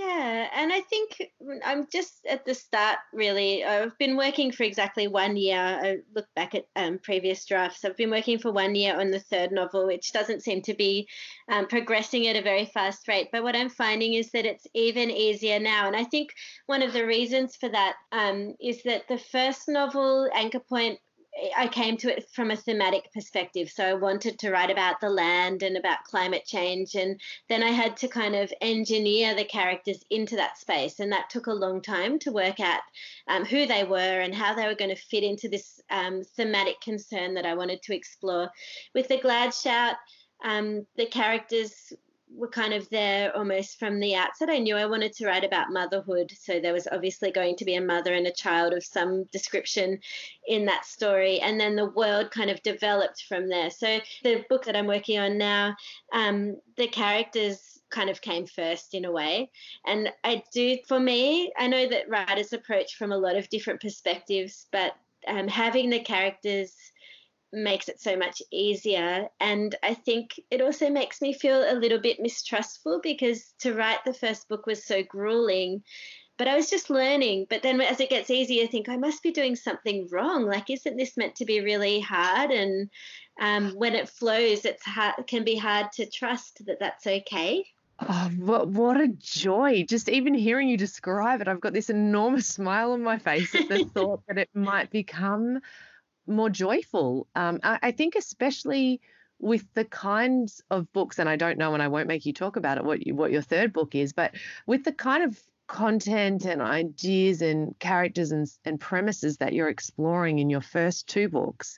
Yeah, and I think I'm just at the start, really. I've been working for exactly one year. I look back at um, previous drafts. I've been working for one year on the third novel, which doesn't seem to be um, progressing at a very fast rate. But what I'm finding is that it's even easier now. And I think one of the reasons for that um, is that the first novel, Anchor Point, I came to it from a thematic perspective. So I wanted to write about the land and about climate change. And then I had to kind of engineer the characters into that space. And that took a long time to work out um, who they were and how they were going to fit into this um, thematic concern that I wanted to explore. With The Glad Shout, um, the characters were kind of there almost from the outset. I knew I wanted to write about motherhood, so there was obviously going to be a mother and a child of some description in that story, and then the world kind of developed from there. So the book that I'm working on now, um, the characters kind of came first in a way, and I do, for me, I know that writers approach from a lot of different perspectives, but um, having the characters makes it so much easier. And I think it also makes me feel a little bit mistrustful, because to write the first book was so grueling, but I was just learning. But then as it gets easier, I think I must be doing something wrong. Like, isn't this meant to be really hard? And um, when it flows, it's hard, it can be hard to trust that that's okay. Oh, what, what a joy. Just even hearing you describe it, I've got this enormous smile on my face at the thought that it might become more joyful. Um, I, I think especially with the kinds of books, and I don't know, and I won't make you talk about it, what you, what your third book is, but with the kind of content and ideas and characters and, and premises that you're exploring in your first two books,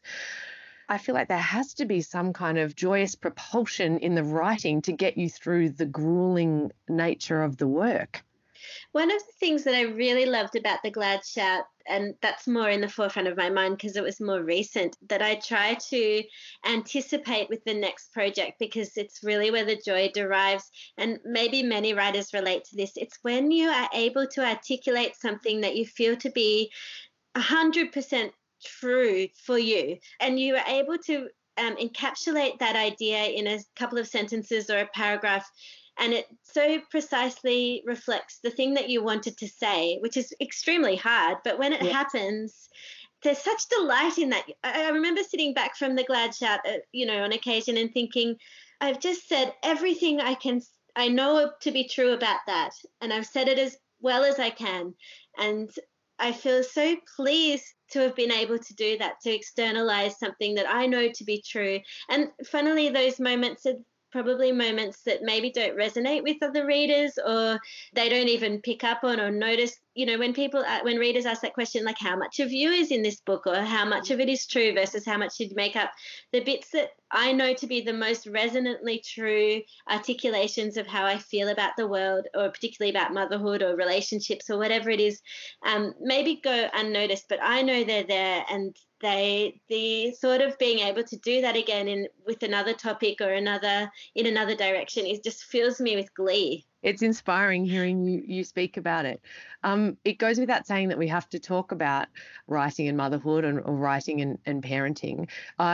I feel like there has to be some kind of joyous propulsion in the writing to get you through the grueling nature of the work. One of the things that I really loved about The Glad Shout, and that's more in the forefront of my mind because it was more recent, that I try to anticipate with the next project, because it's really where the joy derives. And maybe many writers relate to this. It's when you are able to articulate something that you feel to be one hundred percent true for you, and you are able to um, encapsulate that idea in a couple of sentences or a paragraph, and it so precisely reflects the thing that you wanted to say, which is extremely hard. But when it yeah. happens, there's such delight in that. I remember sitting back from The Glad Shout, uh, you know, on occasion and thinking, I've just said everything I can, I know to be true about that. And I've said it as well as I can. And I feel so pleased to have been able to do that, to externalize something that I know to be true. And funnily, those moments are probably moments that maybe don't resonate with other readers, or they don't even pick up on or notice. You know, when people, when readers ask that question, like, how much of you is in this book, or how much of it is true versus how much did you make up, the bits that I know to be the most resonantly true articulations of how I feel about the world, or particularly about motherhood or relationships or whatever it is, um, maybe go unnoticed, but I know they're there. And they, the sort of being able to do that again in with another topic or another in another direction, it just fills me with glee. It's inspiring hearing you you speak about it. Um, it goes without saying that we have to talk about writing and motherhood, and or writing and, and parenting.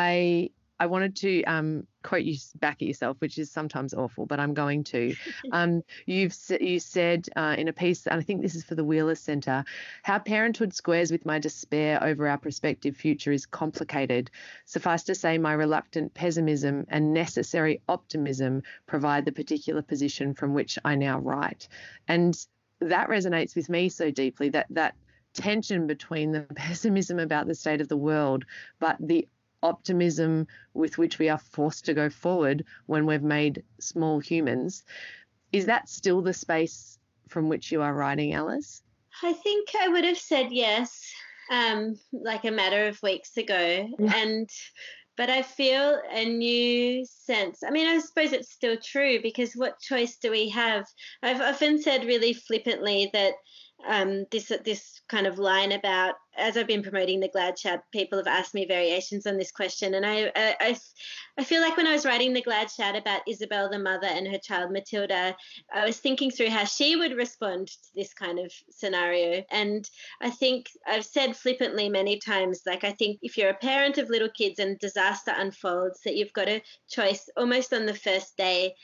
I I wanted to um, quote you back at yourself, which is sometimes awful, but I'm going to. Um, you've you said uh, in a piece, and I think this is for the Wheeler Centre, how parenthood squares with my despair over our prospective future is complicated. Suffice to say, my reluctant pessimism and necessary optimism provide the particular position from which I now write. And that resonates with me so deeply, that that tension between the pessimism about the state of the world, but the optimism with which we are forced to go forward when we've made small humans. Is that still the space from which you are writing, Alice? I think I would have said yes, um, like a matter of weeks ago. Yeah. And but I feel a new sense. I mean, I suppose it's still true, because what choice do we have? I've often said really flippantly that um, this this kind of line about, as I've been promoting The Glad Shout, people have asked me variations on this question, and I, I I I feel like when I was writing The Glad Shout about Isabel the mother and her child Matilda, I was thinking through how she would respond to this kind of scenario. And I think I've said flippantly many times, like, I think if you're a parent of little kids and disaster unfolds, that you've got a choice almost on the first day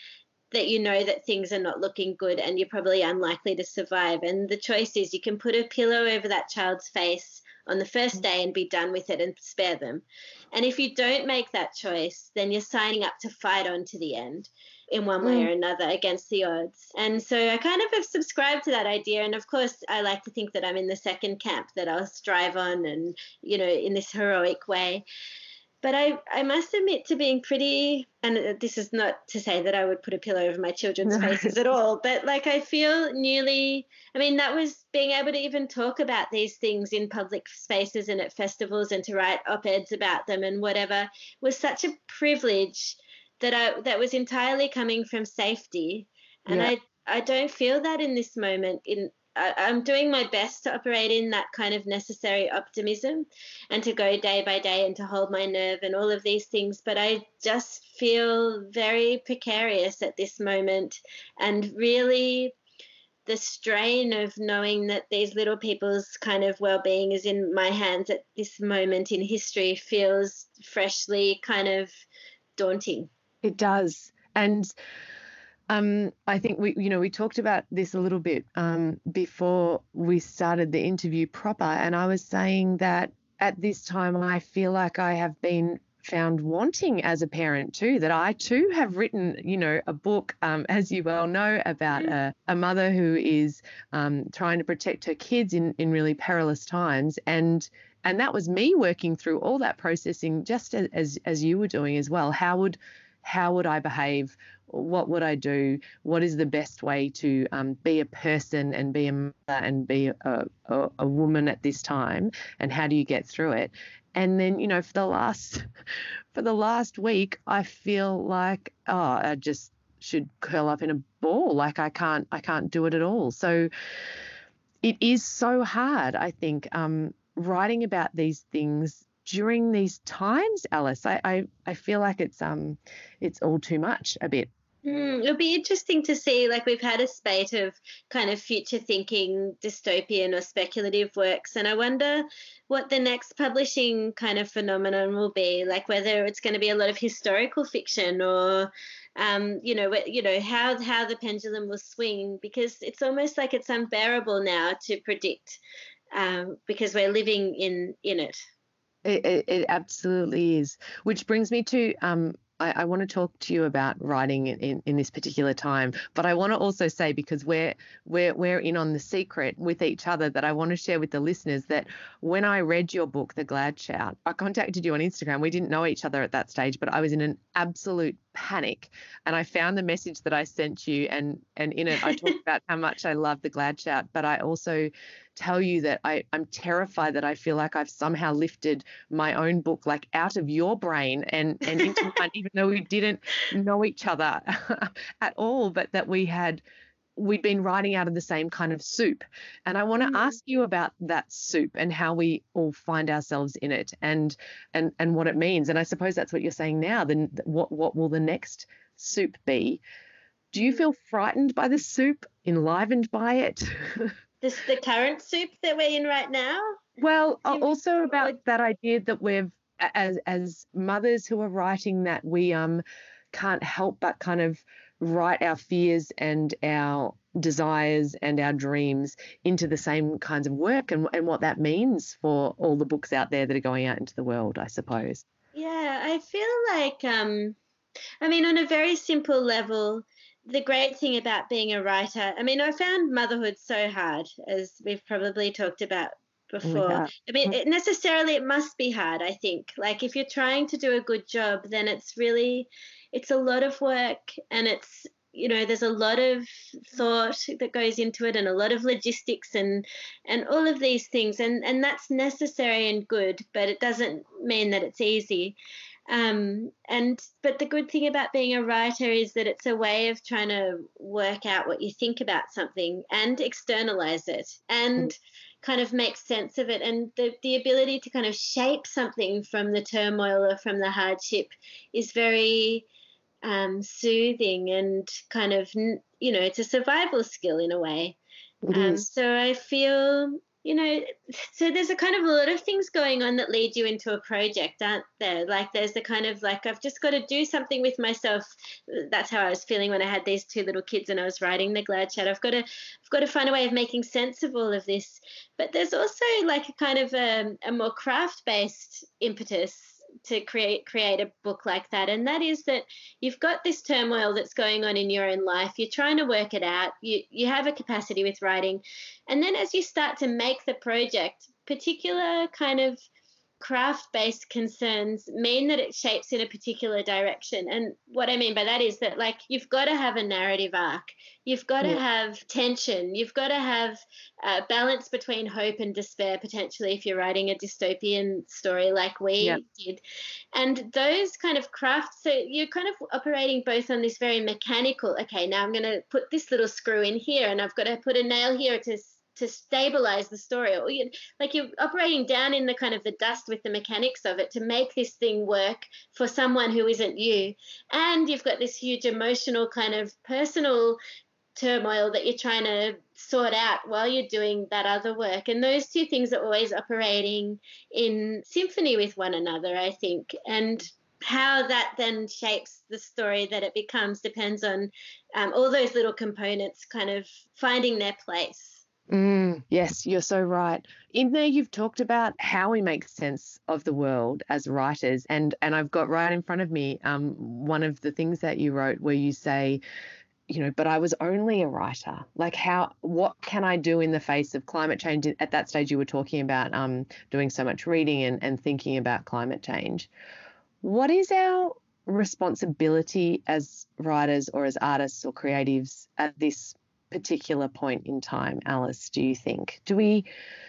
that you know that things are not looking good and you're probably unlikely to survive. And the choice is you can put a pillow over that child's face on the first day and be done with it and spare them. And if you don't make that choice, then you're signing up to fight on to the end in one way or another against the odds. And so I kind of have subscribed to that idea. And of course, I like to think that I'm in the second camp, that I'll strive on and, you know, in this heroic way. But I, I must admit to being pretty, and this is not to say that I would put a pillow over my children's faces at all, but like I feel nearly, I mean, that was being able to even talk about these things in public spaces and at festivals and to write op-eds about them and whatever was such a privilege that I that was entirely coming from safety. And yeah. I, I don't feel that in this moment. In I, I'm doing my best to operate in that kind of necessary optimism and to go day by day and to hold my nerve and all of these things. But I just feel very precarious at this moment, and really the strain of knowing that these little people's kind of well-being is in my hands at this moment in history feels freshly kind of daunting. It does. And Um, I think we, you know, we talked about this a little bit um, before we started the interview proper, and I was saying that at this time I feel like I have been found wanting as a parent too, that I too have written, you know, a book, um, as you well know, about a, a mother who is um, trying to protect her kids in, in really perilous times. And and that was me working through all that processing just as, as, as you were doing as well. How would how would I behave? What would I do? What is the best way to um, be a person and be a mother and be a, a, a woman at this time? And how do you get through it? And then, you know, for the last for the last week, I feel like, oh, I just should curl up in a ball. Like I can't I can't do it at all. So it is so hard, I think, um, writing about these things during these times, Alice. I, I, I feel like it's um it's all too much a bit. Mm, it'll be interesting to see, like we've had a spate of kind of future thinking dystopian or speculative works, and I wonder what the next publishing kind of phenomenon will be, like whether it's going to be a lot of historical fiction or, um, you know, you know how how the pendulum will swing, because it's almost like it's unbearable now to predict um, because we're living in in it. It, it, it absolutely is, which brings me to um, I, I want to talk to you about writing in, in, in this particular time, but I want to also say, because we're we're we're in on the secret with each other, that I want to share with the listeners that when I read your book, The Glad Shout, I contacted you on Instagram. We didn't know each other at that stage, but I was in an absolute panic, and I found the message that I sent you, and and in it I talked about how much I love The Glad Shout, but I also tell you that I, I'm terrified that I feel like I've somehow lifted my own book like out of your brain and, and into mine, even though we didn't know each other at all, but that we had we'd been writing out of the same kind of soup. And I want to mm. ask you about that soup and how we all find ourselves in it, and and and what it means. And I suppose that's what you're saying now. Then what what will the next soup be? Do you feel frightened by the soup, enlivened by it? This the current soup that we're in right now? Well, also about that idea that we've, as as mothers who are writing, that we um can't help but kind of write our fears and our desires and our dreams into the same kinds of work, and, and what that means for all the books out there that are going out into the world, I suppose. Yeah, I feel like, um, I mean, on a very simple level, the great thing about being a writer, I mean, I found motherhood so hard, as we've probably talked about before. Yeah. I mean, it necessarily, it must be hard, I think. Like if you're trying to do a good job, then it's really, it's a lot of work, and it's, you know, there's a lot of thought that goes into it and a lot of logistics and and all of these things. And, and that's necessary and good, but it doesn't mean that it's easy. Um, and but the good thing about being a writer is that it's a way of trying to work out what you think about something and externalize it and kind of make sense of it. And the, the ability to kind of shape something from the turmoil or from the hardship is very um, soothing and kind of, you know, it's a survival skill in a way. It Um, is. so I feel, you know, so there's a kind of a lot of things going on that lead you into a project, aren't there? Like there's the kind of like, I've just got to do something with myself. That's how I was feeling when I had these two little kids and I was writing the Glad Chat. I've got to, I've got to find a way of making sense of all of this. But there's also like a kind of a, a more craft-based impetus to create create a book like that, and that is that you've got this turmoil that's going on in your own life. You're trying to work it out. You you have a capacity with writing, and then as you start to make the project, particular kind of craft-based concerns mean that it shapes in a particular direction. And what I mean by that is that, like, you've got to have a narrative arc. You've got to Yeah. have tension. You've got to have a balance between hope and despair, potentially, if you're writing a dystopian story like we Yeah. did. And those kind of crafts, so you're kind of operating both on this very mechanical, okay, now I'm going to put this little screw in here and I've got to put a nail here to to stabilize the story, or you, like you're operating down in the kind of the dust with the mechanics of it to make this thing work for someone who isn't you. And you've got this huge emotional kind of personal turmoil that you're trying to sort out while you're doing that other work. And those two things are always operating in symphony with one another, I think. And how that then shapes the story that it becomes depends on um, all those little components kind of finding their place. Mm, yes, you're so right. In there, you've talked about how we make sense of the world as writers, and and I've got right in front of me um, one of the things that you wrote where you say, you know, but I was only a writer. Like, how, what can I do in the face of climate change? At that stage, you were talking about um, doing so much reading and, and thinking about climate change. What is our responsibility as writers or as artists or creatives at this particular point in time, Alice, do you think? Do we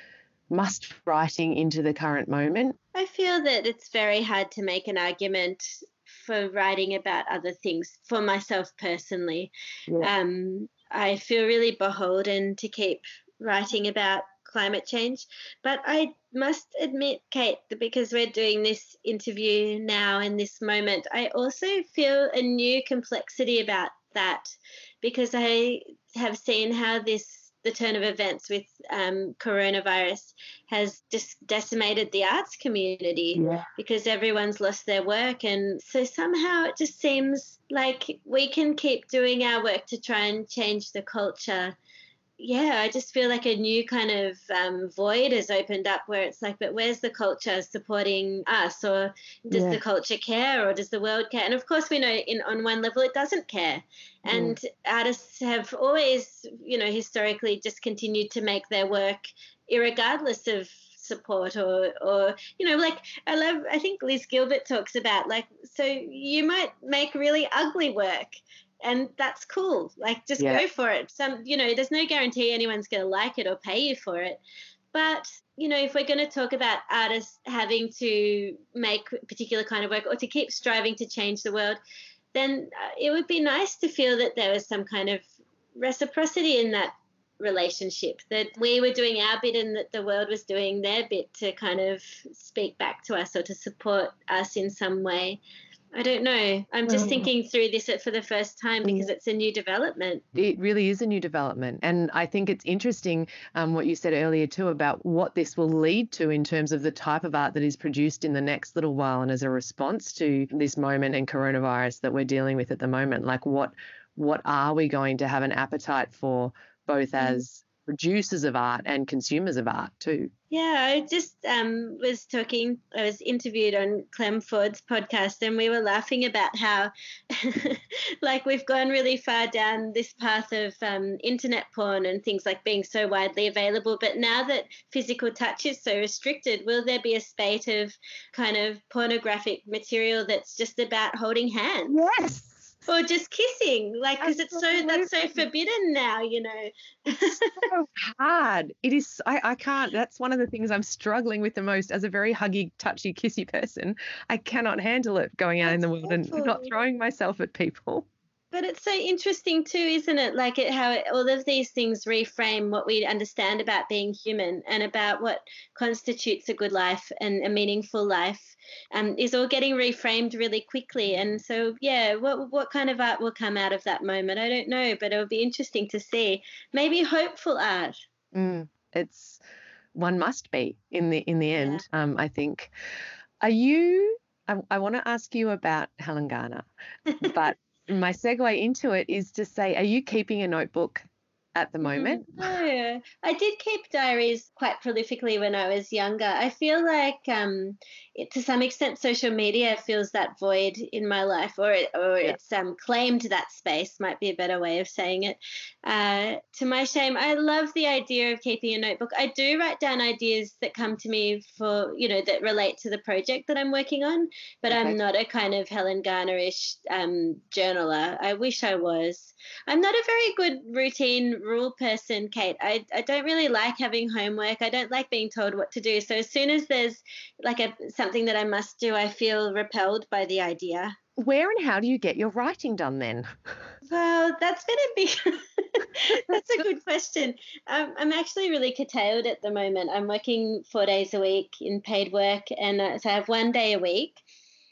must writing into the current moment? I feel that it's very hard to make an argument for writing about other things for myself personally. Yeah. Um, I feel really beholden to keep writing about climate change. But I must admit, Kate, that because we're doing this interview now in this moment, I also feel a new complexity about that, because I have seen how this, the turn of events with um, coronavirus has just decimated the arts community, Yeah. because everyone's lost their work. And so somehow it just seems like we can keep doing our work to try and change the culture. Yeah, I just feel like a new kind of um, void has opened up where it's like, but where's the culture supporting us? Or does Yeah. the culture care, or does the world care? And of course, we know in on one level it doesn't care. And artists have always, you know, historically just continued to make their work irregardless of support, or, or, you know, like I love, I think Liz Gilbert talks about, like, so you might make really ugly work, and that's cool. Like, just Yeah. go for it. Some, you know, there's no guarantee anyone's going to like it or pay you for it. But, you know, if we're going to talk about artists having to make a particular kind of work or to keep striving to change the world, then uh, it would be nice to feel that there was some kind of reciprocity in that relationship, that we were doing our bit and that the world was doing their bit to kind of speak back to us or to support us in some way. I don't know. I'm just Mm. thinking through this for the first time because it's a new development. It really is a new development. And I think it's interesting um, what you said earlier too about what this will lead to in terms of the type of art that is produced in the next little while and as a response to this moment and coronavirus that we're dealing with at the moment. Like, what what are we going to have an appetite for, both as producers of art and consumers of art too? Yeah, I just um, was talking, I was interviewed on Clem Ford's podcast, and we were laughing about how, like, we've gone really far down this path of um, internet porn and things like being so widely available. But now that physical touch is so restricted, will there be a spate of kind of pornographic material that's just about holding hands? Yes. Or just kissing, like, because it's so, that's so forbidden now, you know. It's so hard. It is. I, I can't. That's one of the things I'm struggling with the most as a very huggy, touchy, kissy person. I cannot handle it going out in the world and awful. not throwing myself at people. But it's so interesting too, isn't it? Like it, how it, all of these things reframe what we understand about being human and about what constitutes a good life and a meaningful life, um, is all getting reframed really quickly. And so, yeah, what what kind of art will come out of that moment? I don't know, but it'll be interesting to see. Maybe hopeful art. Mm, it's one must be in the in the Yeah. end. Um, I think. Are you? I, I want to ask you about Helen Garner, but my segue into it is to say, are you keeping a notebook at the moment? Mm, no, I did keep diaries quite prolifically when I was younger. I feel like, um, it, to some extent, social media fills that void in my life, or it, or Yeah. it's um, claimed that space. Might be a better way of saying it. Uh, to my shame, I love the idea of keeping a notebook. I do write down ideas that come to me for, you know, that relate to the project that I'm working on, but Okay. I'm not a kind of Helen Garner-ish um, journaler. I wish I was. I'm not a very good routine rule person, Kate. I, I don't really like having homework. I don't like being told what to do. So as soon as there's like a something that I must do, I feel repelled by the idea. Where and how do you get your writing done then? Well, that's been a big that's a good question. Um, I'm actually really curtailed at the moment. I'm working four days a week in paid work, and uh, so I have one day a week.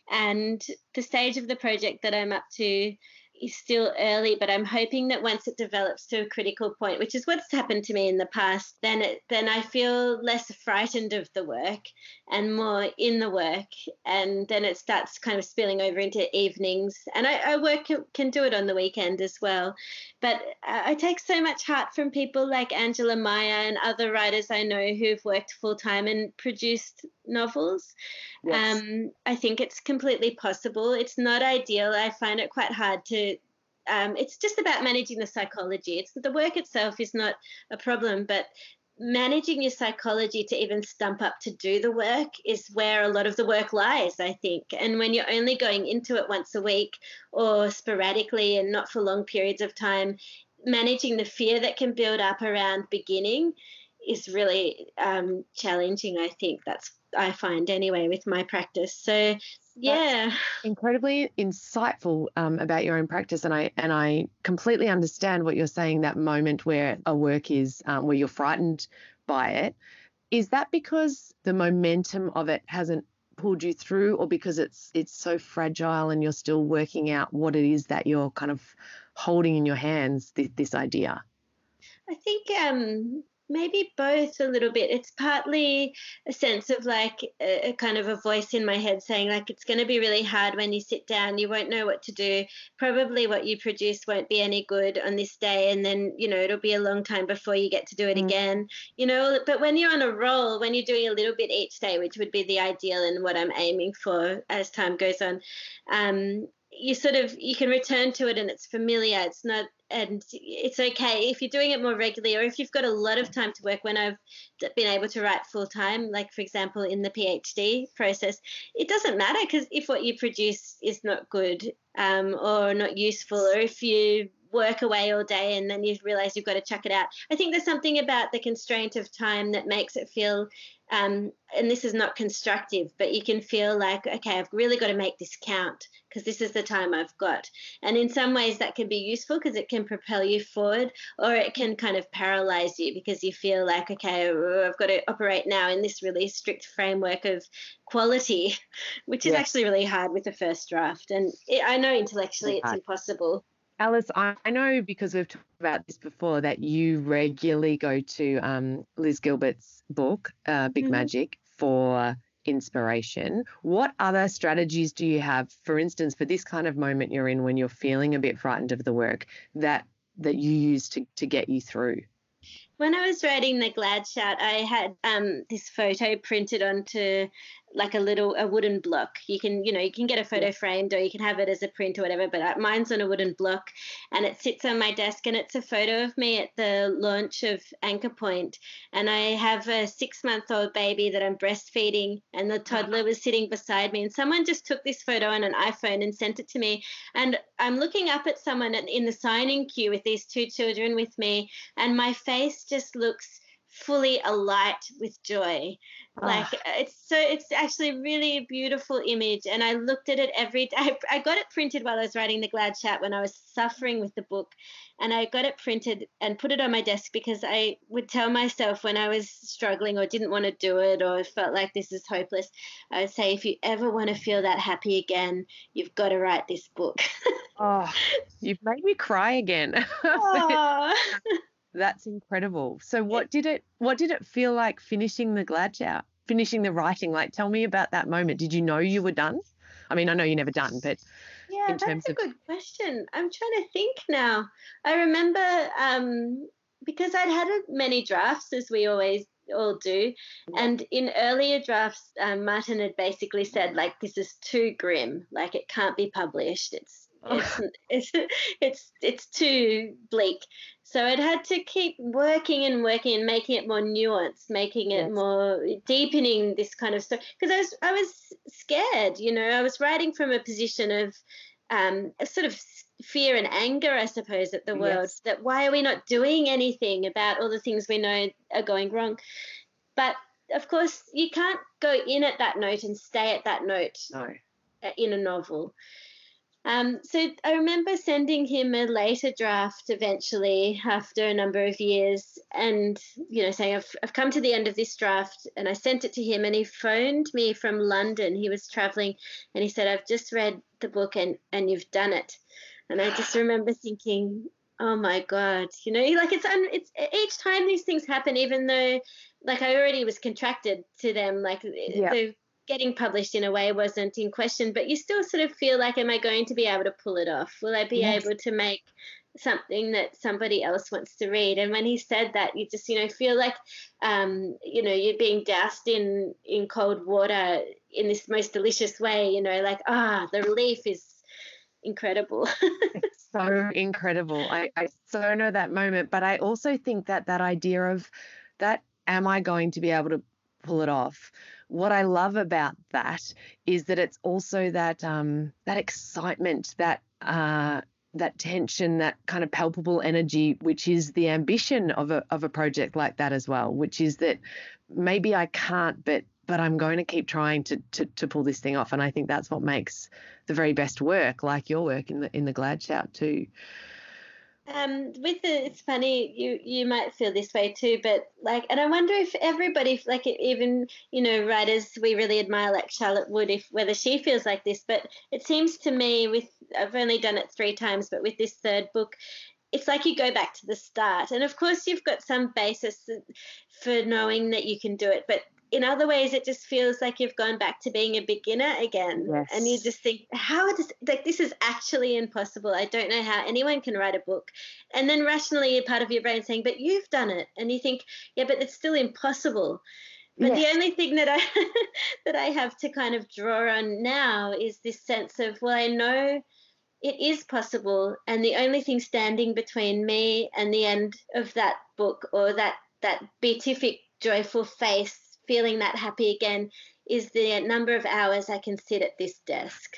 And the stage of the project that I'm up to is still early, but I'm hoping that once it develops to a critical point, which is what's happened to me in the past, then it, then I feel less frightened of the work and more in the work, and then it starts kind of spilling over into evenings. And I, I work can do it on the weekend as well, but I take so much heart from people like Angela Meyer and other writers I know who've worked full time and produced novels. Yes. Um, I think it's completely possible. It's not ideal. I find it quite hard to. Um, it's just about managing the psychology. It's the work itself is not a problem, but managing your psychology to even stump up to do the work is where a lot of the work lies, I think. And when you're only going into it once a week or sporadically and not for long periods of time, managing the fear that can build up around beginning is really um, challenging, I think. That's I find anyway with my practice. So yeah. That's incredibly insightful um, about your own practice, and I and I completely understand what you're saying. That moment where a work is um, where you're frightened by it, is that because the momentum of it hasn't pulled you through, or because it's it's so fragile and you're still working out what it is that you're kind of holding in your hands? This, this idea. I think um, maybe both a little bit. It's partly a sense of like a, a kind of a voice in my head saying like it's going to be really hard when you sit down. You won't know what to do. Probably what you produce won't be any good on this day, and then you know it'll be a long time before you get to do it Mm. again. You know, but when you're on a roll, when you're doing a little bit each day, which would be the ideal and what I'm aiming for as time goes on, um, you sort of you can return to it and it's familiar. It's not. And it's okay if you're doing it more regularly, or if you've got a lot of time to work. When I've been able to write full time, like for example in the PhD process, it doesn't matter because if what you produce is not good um, or not useful, or if you work away all day and then you realize you've got to chuck it out. I think there's something about the constraint of time that makes it feel, um, and this is not constructive, but you can feel like, okay, I've really got to make this count because this is the time I've got. And in some ways that can be useful because it can propel you forward, or it can kind of paralyze you because you feel like, okay, I've got to operate now in this really strict framework of quality, which is Yeah. actually really hard with the first draft. And it, I know intellectually it's Hard. impossible. Alice, I I know because we've talked about this before that you regularly go to um, Liz Gilbert's book, uh, Big Mhm. Magic, for inspiration. What other strategies do you have, for instance, for this kind of moment you're in when you're feeling a bit frightened of the work, that that you use to, to get you through? When I was writing the Glad Shout, I had um, this photo printed onto like a little a wooden block. You can you know you can get a photo Yeah. framed, or you can have it as a print or whatever. But uh, mine's on a wooden block, and it sits on my desk. And it's a photo of me at the launch of Anchor Point, and I have a six-month-old baby that I'm breastfeeding, and the toddler was sitting beside me. And someone just took this photo on an iPhone and sent it to me. And I'm looking up at someone in the signing queue with these two children with me, and my face just looks fully alight with joy. Like it's so it's actually really a beautiful image, and I looked at it every day. I, I got it printed while I was writing the Glad Chat when I was suffering with the book, and I got it printed and put it on my desk because I would tell myself when I was struggling or didn't want to do it or felt like this is hopeless, I would say, if you ever want to feel that happy again, you've got to write this book. Oh, you've made me cry again. Aw. That's incredible. So what did it what did it feel like finishing the Gladshout, finishing the writing? Like, tell me about that moment. Did you know you were done? I mean, I know you're never done, but Yeah, in terms that's a of good question. I'm trying to think now. I remember um, because I'd had a- many drafts, as we always all do, and in earlier drafts, um, Martin had basically said, like, this is too grim, like it can't be published. It's it's it's it's it's too bleak. So I'd had to keep working and working and making it more nuanced, making it Yes. more deepening this kind of stuff. Because I was I was scared, you know. I was writing from a position of um, a sort of fear and anger, I suppose, at the world. Yes. That why are we not doing anything about all the things we know are going wrong? But of course, you can't go in at that note and stay at that note No. in a novel. Um, so I remember sending him a later draft eventually after a number of years and, you know, saying, I've, I've come to the end of this draft, and I sent it to him, and he phoned me from London. He was traveling, and he said, I've just read the book and, and you've done it. And I just remember thinking, oh my God, you know, like it's, un, it's each time these things happen, even though like I already was contracted to them, like Yeah. the getting published in a way wasn't in question, but you still sort of feel like, am I going to be able to pull it off? Will I be Yes. able to make something that somebody else wants to read? And when he said that, you just, you know, feel like, um, you know, you're being doused in, in cold water in this most delicious way, you know, like, ah, the relief is incredible. It's so incredible. I, I so know that moment, but I also think that that idea of that, am I going to be able to pull it off? What I love about that is that it's also that um, that excitement, that uh, that tension, that kind of palpable energy, which is the ambition of a of a project like that as well. Which is that maybe I can't, but but I'm going to keep trying to to to pull this thing off. And I think that's what makes the very best work, like your work in the in the Gladshout too. Um, with the, it's funny, you you might feel this way too, but like, and I wonder if everybody, like even, you know, writers we really admire, like Charlotte Wood, if whether she feels like this. But it seems to me, with, I've only done it three times, but with this third book, it's like you go back to the start. And of course, you've got some basis for knowing that you can do it, but in other ways, it just feels like you've gone back to being a beginner again. Yes. And you just think, how does, like, this is actually impossible. I don't know how anyone can write a book. And then rationally, a part of your brain saying, but you've done it. And you think, yeah, but it's still impossible. But Yes. the only thing that I that I have to kind of draw on now is this sense of, well, I know it is possible, and the only thing standing between me and the end of that book, or that that beatific, joyful face, feeling that happy again, is the number of hours I can sit at this desk.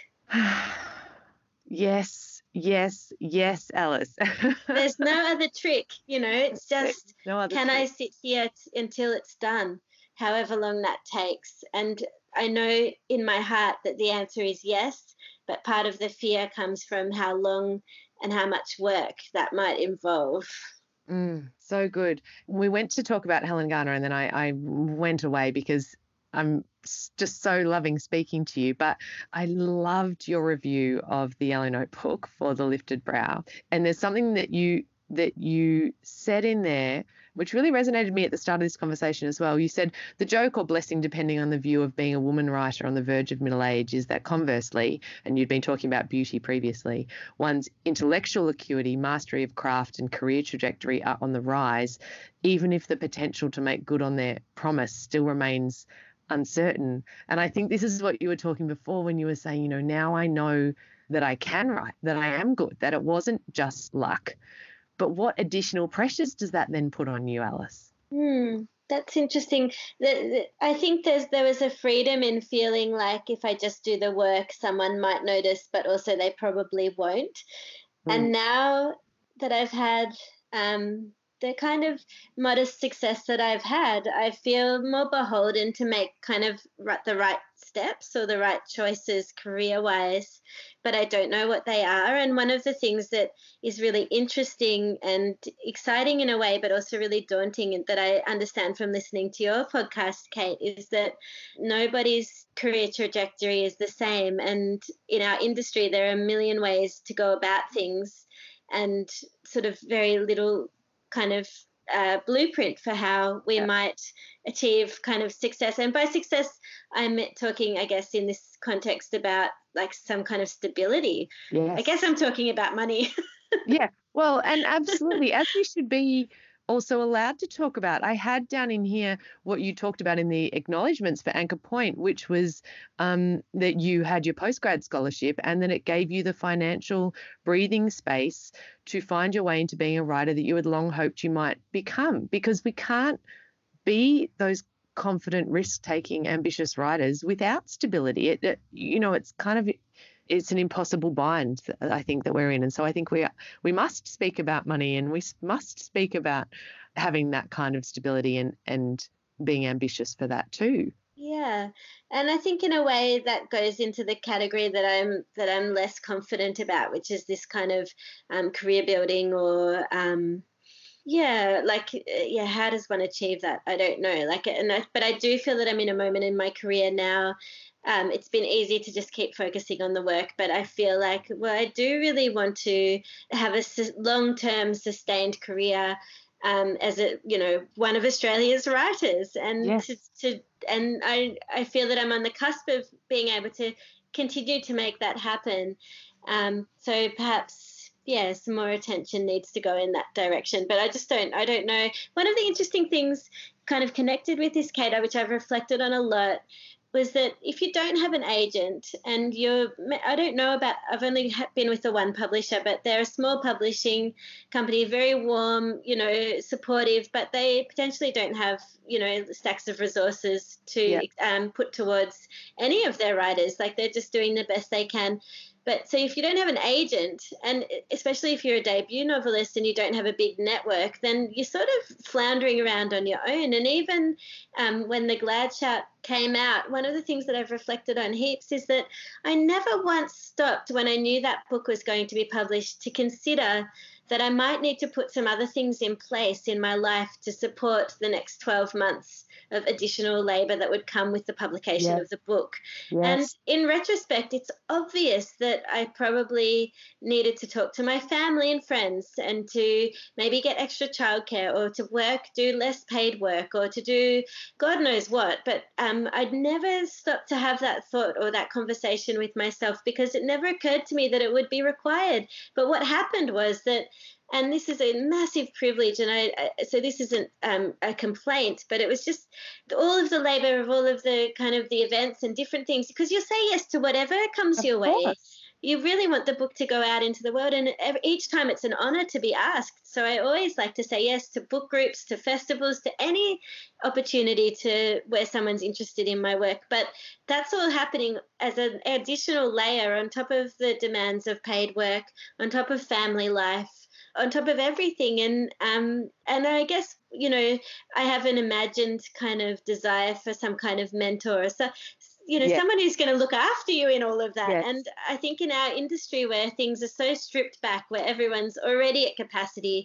Yes, yes, yes, Alice. There's no other trick, you know. It's just, no other can I trick. sit here t- until it's done, however long that takes? And I know in my heart that the answer is yes, but part of the fear comes from how long and how much work that might involve. Mm, so good. We went to talk about Helen Garner, and then I, I went away because I'm s- just so loving speaking to you. But I loved your review of the Yellow Notebook for The Lifted Brow. And there's something that you that you said in there which really resonated with me at the start of this conversation as well. You said the joke or blessing, depending on the view of being a woman writer on the verge of middle age, is that conversely, and you'd been talking about beauty previously, one's intellectual acuity, mastery of craft and career trajectory are on the rise, even if the potential to make good on their promise still remains uncertain. And I think this is what you were talking before when you were saying, you know, now I know that I can write, that I am good, that it wasn't just luck. But what additional pressures does that then put on you, Alice? Hmm, that's interesting. The, the, I think there's there was a freedom in feeling like if I just do the work, someone might notice, but also they probably won't. Mm. And now that I've had um, the kind of modest success that I've had, I feel more beholden to make kind of the right steps or the right choices career-wise, but I don't know what they are. And one of the things that is really interesting and exciting in a way, but also really daunting, and that I understand from listening to your podcast, Kate, is that nobody's career trajectory is the same. And in our industry, there are a million ways to go about things, and sort of very little kind of uh, blueprint for how we Yeah. might achieve kind of success. And by success, I'm talking, I guess, in this context about like some kind of stability. Yes. I guess I'm talking about money. Yeah, well, and absolutely, as we should be also allowed to talk about. I had down in here what you talked about in the acknowledgements for Anchor Point, which was um, that you had your postgrad scholarship and that it gave you the financial breathing space to find your way into being a writer that you had long hoped you might become, because we can't be those confident, risk-taking, ambitious writers without stability. It, it, you know, it's kind of it's an impossible bind, I think, that we're in. And so I think we are, we must speak about money, and we must speak about having that kind of stability and, and being ambitious for that too. Yeah. And I think in a way that goes into the category that I'm that I'm less confident about, which is this kind of um, career building or um, yeah, like yeah, how does one achieve that? I don't know. Like, and I, but I do feel that I'm in a moment in my career now. Um, it's been easy to just keep focusing on the work, but I feel like, well, I do really want to have a su- long-term sustained career um, as a, you know, one of Australia's writers, and Yes. to, to and I I feel that I'm on the cusp of being able to continue to make that happen. Um, so perhaps, yeah, some more attention needs to go in that direction. But I just don't, I don't know. One of the interesting things kind of connected with this, Kate, which I've reflected on a lot, was that if you don't have an agent and you're, I don't know about, I've only been with the one publisher, but they're a small publishing company, very warm, you know, supportive, but they potentially don't have, you know, stacks of resources to Yeah. um, put towards any of their writers. Like they're just doing the best they can. But so if you don't have an agent, and especially if you're a debut novelist and you don't have a big network, then you're sort of floundering around on your own. And even um, when The Glad Shout came out, one of the things that I've reflected on heaps is that I never once stopped when I knew that book was going to be published to consider that I might need to put some other things in place in my life to support the next twelve months of additional labour that would come with the publication Yes. of the book. Yes. And in retrospect, it's obvious that I probably needed to talk to my family and friends and to maybe get extra childcare or to work, do less paid work or to do God knows what. But um, I'd never stopped to have that thought or that conversation with myself because it never occurred to me that it would be required. But what happened was that, and this is a massive privilege, and I, I so this isn't um, a complaint, but it was just all of the labour of all of the kind of the events and different things, because you'll say yes to whatever comes Of your way. course. You really want the book to go out into the world, and every, each time it's an honour to be asked. So I always like to say yes to book groups, to festivals, to any opportunity to where someone's interested in my work. But that's all happening as an additional layer on top of the demands of paid work, on top of family life, on top of everything. And um and I guess, you know, I have an imagined kind of desire for some kind of mentor, so you know, Yeah. someone who's going to look after you in all of that. Yes. And I think in our industry where things are so stripped back, where everyone's already at capacity,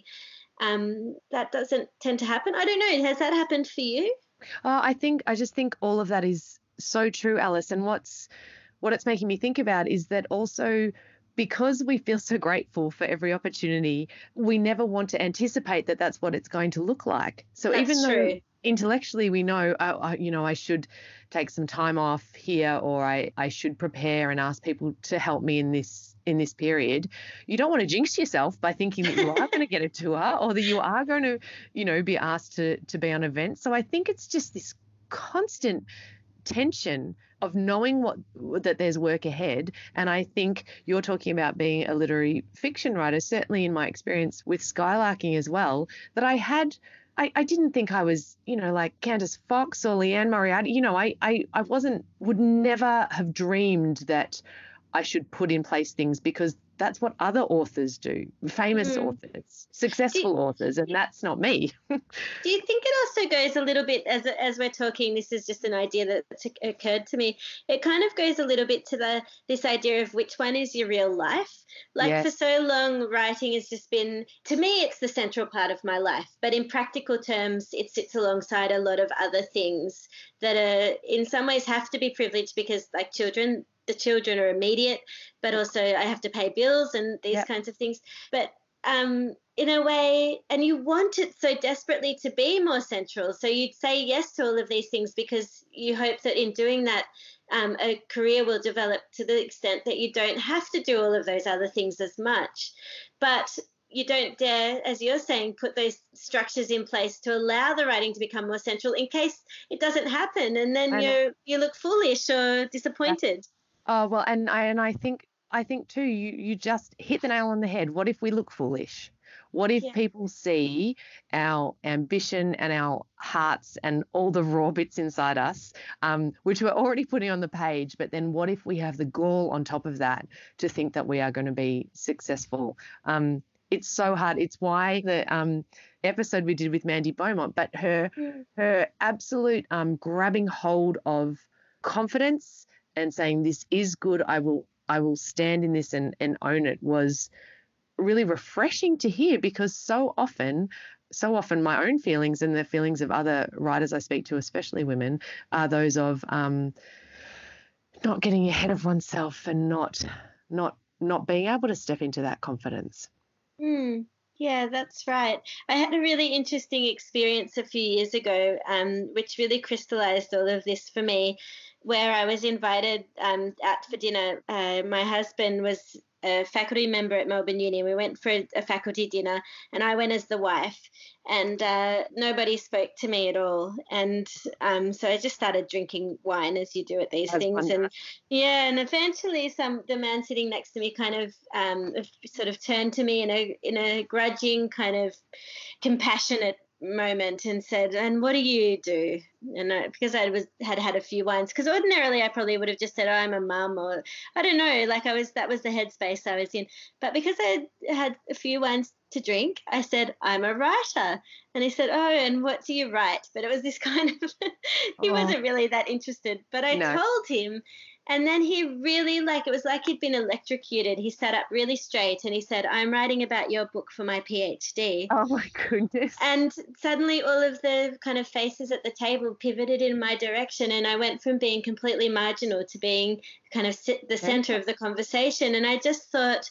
um that doesn't tend to happen. I don't know, has that happened for you? Oh, I think I just think all of that is so true, Alice. And what's what it's making me think about is that also, because we feel so grateful for every opportunity, we never want to anticipate that that's what it's going to look like. So That's even though true. intellectually we know, oh, I- you know, I should take some time off here, or I, I should prepare and ask people to help me in this in this period, you don't want to jinx yourself by thinking that you are going to get a tour or that you are going to, you know, be asked to to be on events. So I think it's just this constant tension of knowing what that there's work ahead. And I think you're talking about being a literary fiction writer, certainly in my experience with Skylarking as well, that I had I, I didn't think I was, you know, like Candace Fox or Leanne Moriarty. You know, I, I I wasn't would never have dreamed that I should put in place things, because that's what other authors do, famous Mm. authors, successful authors, and that's not me. Do you think it also goes a little bit, as as we're talking, this is just an idea that occurred to me, it kind of goes a little bit to the this idea of which one is your real life? Like Yes. for so long, writing has just been, to me, it's the central part of my life. But in practical terms, it sits alongside a lot of other things that are in some ways have to be privileged because, like children, the children are immediate, but also I have to pay bills and these Yep. kinds of things. But um, in a way, and you want it so desperately to be more central. So you'd say yes to all of these things because you hope that in doing that, um, a career will develop to the extent that you don't have to do all of those other things as much. But you don't dare, as you're saying, put those structures in place to allow the writing to become more central in case it doesn't happen, and then you you look foolish or disappointed. Oh well, and I and I think I think too, you you just hit the nail on the head. What if we look foolish? What if Yeah. people see our ambition and our hearts and all the raw bits inside us, um, which we're already putting on the page, but then what if we have the gall on top of that to think that we are going to be successful? Um, it's so hard. It's why the um, episode we did with Mandy Beaumont, but her Mm. her absolute um, grabbing hold of confidence and saying this is good, I will I will stand in this and, and own it, was really refreshing to hear, because so often, so often my own feelings and the feelings of other writers I speak to, especially women, are those of um, not getting ahead of oneself and not not not being able to step into that confidence. Mm, yeah, that's right. I had a really interesting experience a few years ago, um, which really crystallized all of this for me, where I was invited um, out for dinner. Uh, my husband was a faculty member at Melbourne Uni. We went for a, a faculty dinner, and I went as the wife, and uh, nobody spoke to me at all. And um, so I just started drinking wine, as you do at these As things. one And does. yeah, and eventually, some the man sitting next to me kind of um, sort of turned to me in a in a grudging, kind of compassionate moment and said, "And what do you do?" And I, because I was had had a few wines, because ordinarily I probably would have just said, "Oh, I'm a mum," or I don't know, like I was that was the headspace I was in. But because I had a few wines to drink, I said, "I'm a writer." And he said, "Oh, and what do you write?" But it was this kind of he Oh, wasn't really that interested. But I no. told him, and then he really, like, it was like he'd been electrocuted. He sat up really straight and he said, "I'm writing about your book for my PhD." Oh my goodness. And suddenly all of the kind of faces at the table pivoted in my direction, and I went from being completely marginal to being kind of sit, the center of the conversation. And I just thought,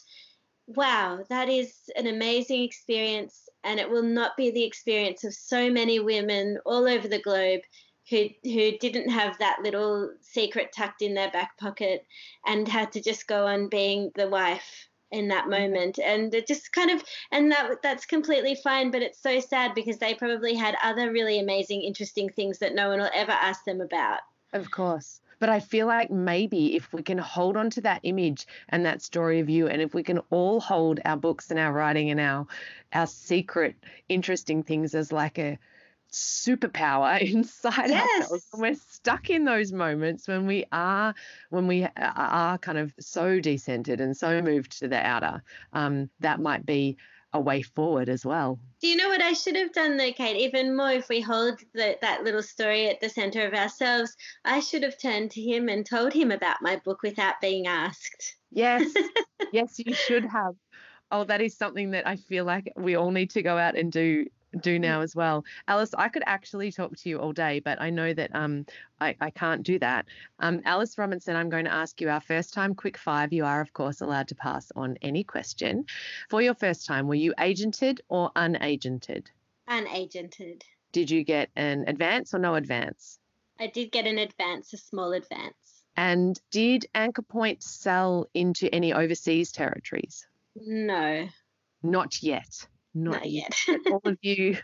wow, that is an amazing experience, and it will not be the experience of so many women all over the globe who who didn't have that little secret tucked in their back pocket and had to just go on being the wife in that moment. And it just kind of, and that that's completely fine, but it's so sad because they probably had other really amazing, interesting things that no one will ever ask them about. Of course. But I feel like maybe if we can hold on to that image and that story of you, and if we can all hold our books and our writing and our our secret interesting things as like a superpower inside Yes. ourselves, when we're stuck in those moments when we are when we are kind of so decentered and so moved to the outer, um, that might be a way forward as well. Do you know what I should have done though, Kate? Even more, if we hold the, that little story at the center of ourselves, I should have turned to him and told him about my book without being asked. Yes, yes, you should have. Oh, that is something that I feel like we all need to go out and do do now as well. Alice, I could actually talk to you all day, but I know that um I, I can't do that. Um, Alice Robinson, I'm going to ask you our first time quick five. You are, of course, allowed to pass on any question. For your first time, were you agented or unagented? Unagented. Did you get an advance or no advance? I did get an advance, a small advance. And did Anchor Point sell into any overseas territories? No. Not yet. Not, Not yet. All of you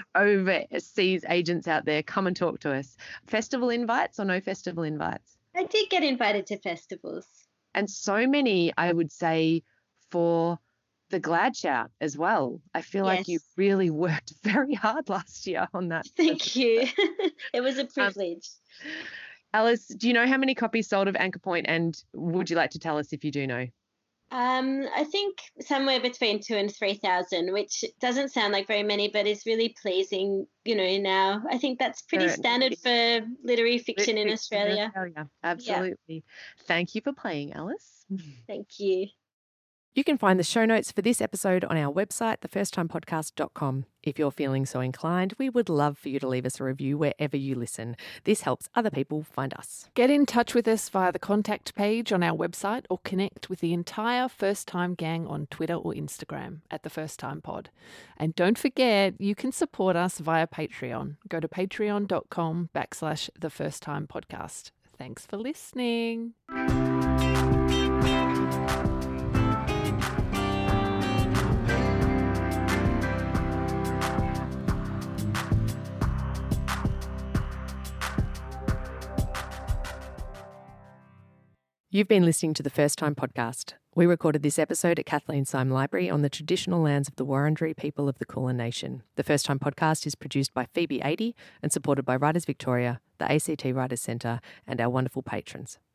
overseas agents out there, come and talk to us. Festival invites or no festival invites? I did get invited to festivals. And so many, I would say, for the Glad Shout as well. I feel Yes. like you really worked very hard last year on that. Thank you. It was a privilege. Um, Alice, do you know how many copies sold of Anchor Point, and would you like to tell us if you do know? Um, I think somewhere between two and three thousand, which doesn't sound like very many, but is really pleasing. You know, now I think that's pretty Sure. standard for literary fiction in In Australia. Australia. Absolutely. Thank you for playing, Alice. Thank you. You can find the show notes for this episode on our website, the first time podcast dot com. If you're feeling so inclined, we would love for you to leave us a review wherever you listen. This helps other people find us. Get in touch with us via the contact page on our website or connect with the entire First Time gang on Twitter or Instagram at the First Time Pod. And don't forget, you can support us via Patreon. Go to patreon.com backslash the First Time Podcast. Thanks for listening. You've been listening to the First Time Podcast. We recorded this episode at Kathleen Syme Library on the traditional lands of the Wurundjeri people of the Kulin Nation. The First Time Podcast is produced by Phoebe Adey and supported by Writers Victoria, the A C T Writers Centre, and our wonderful patrons.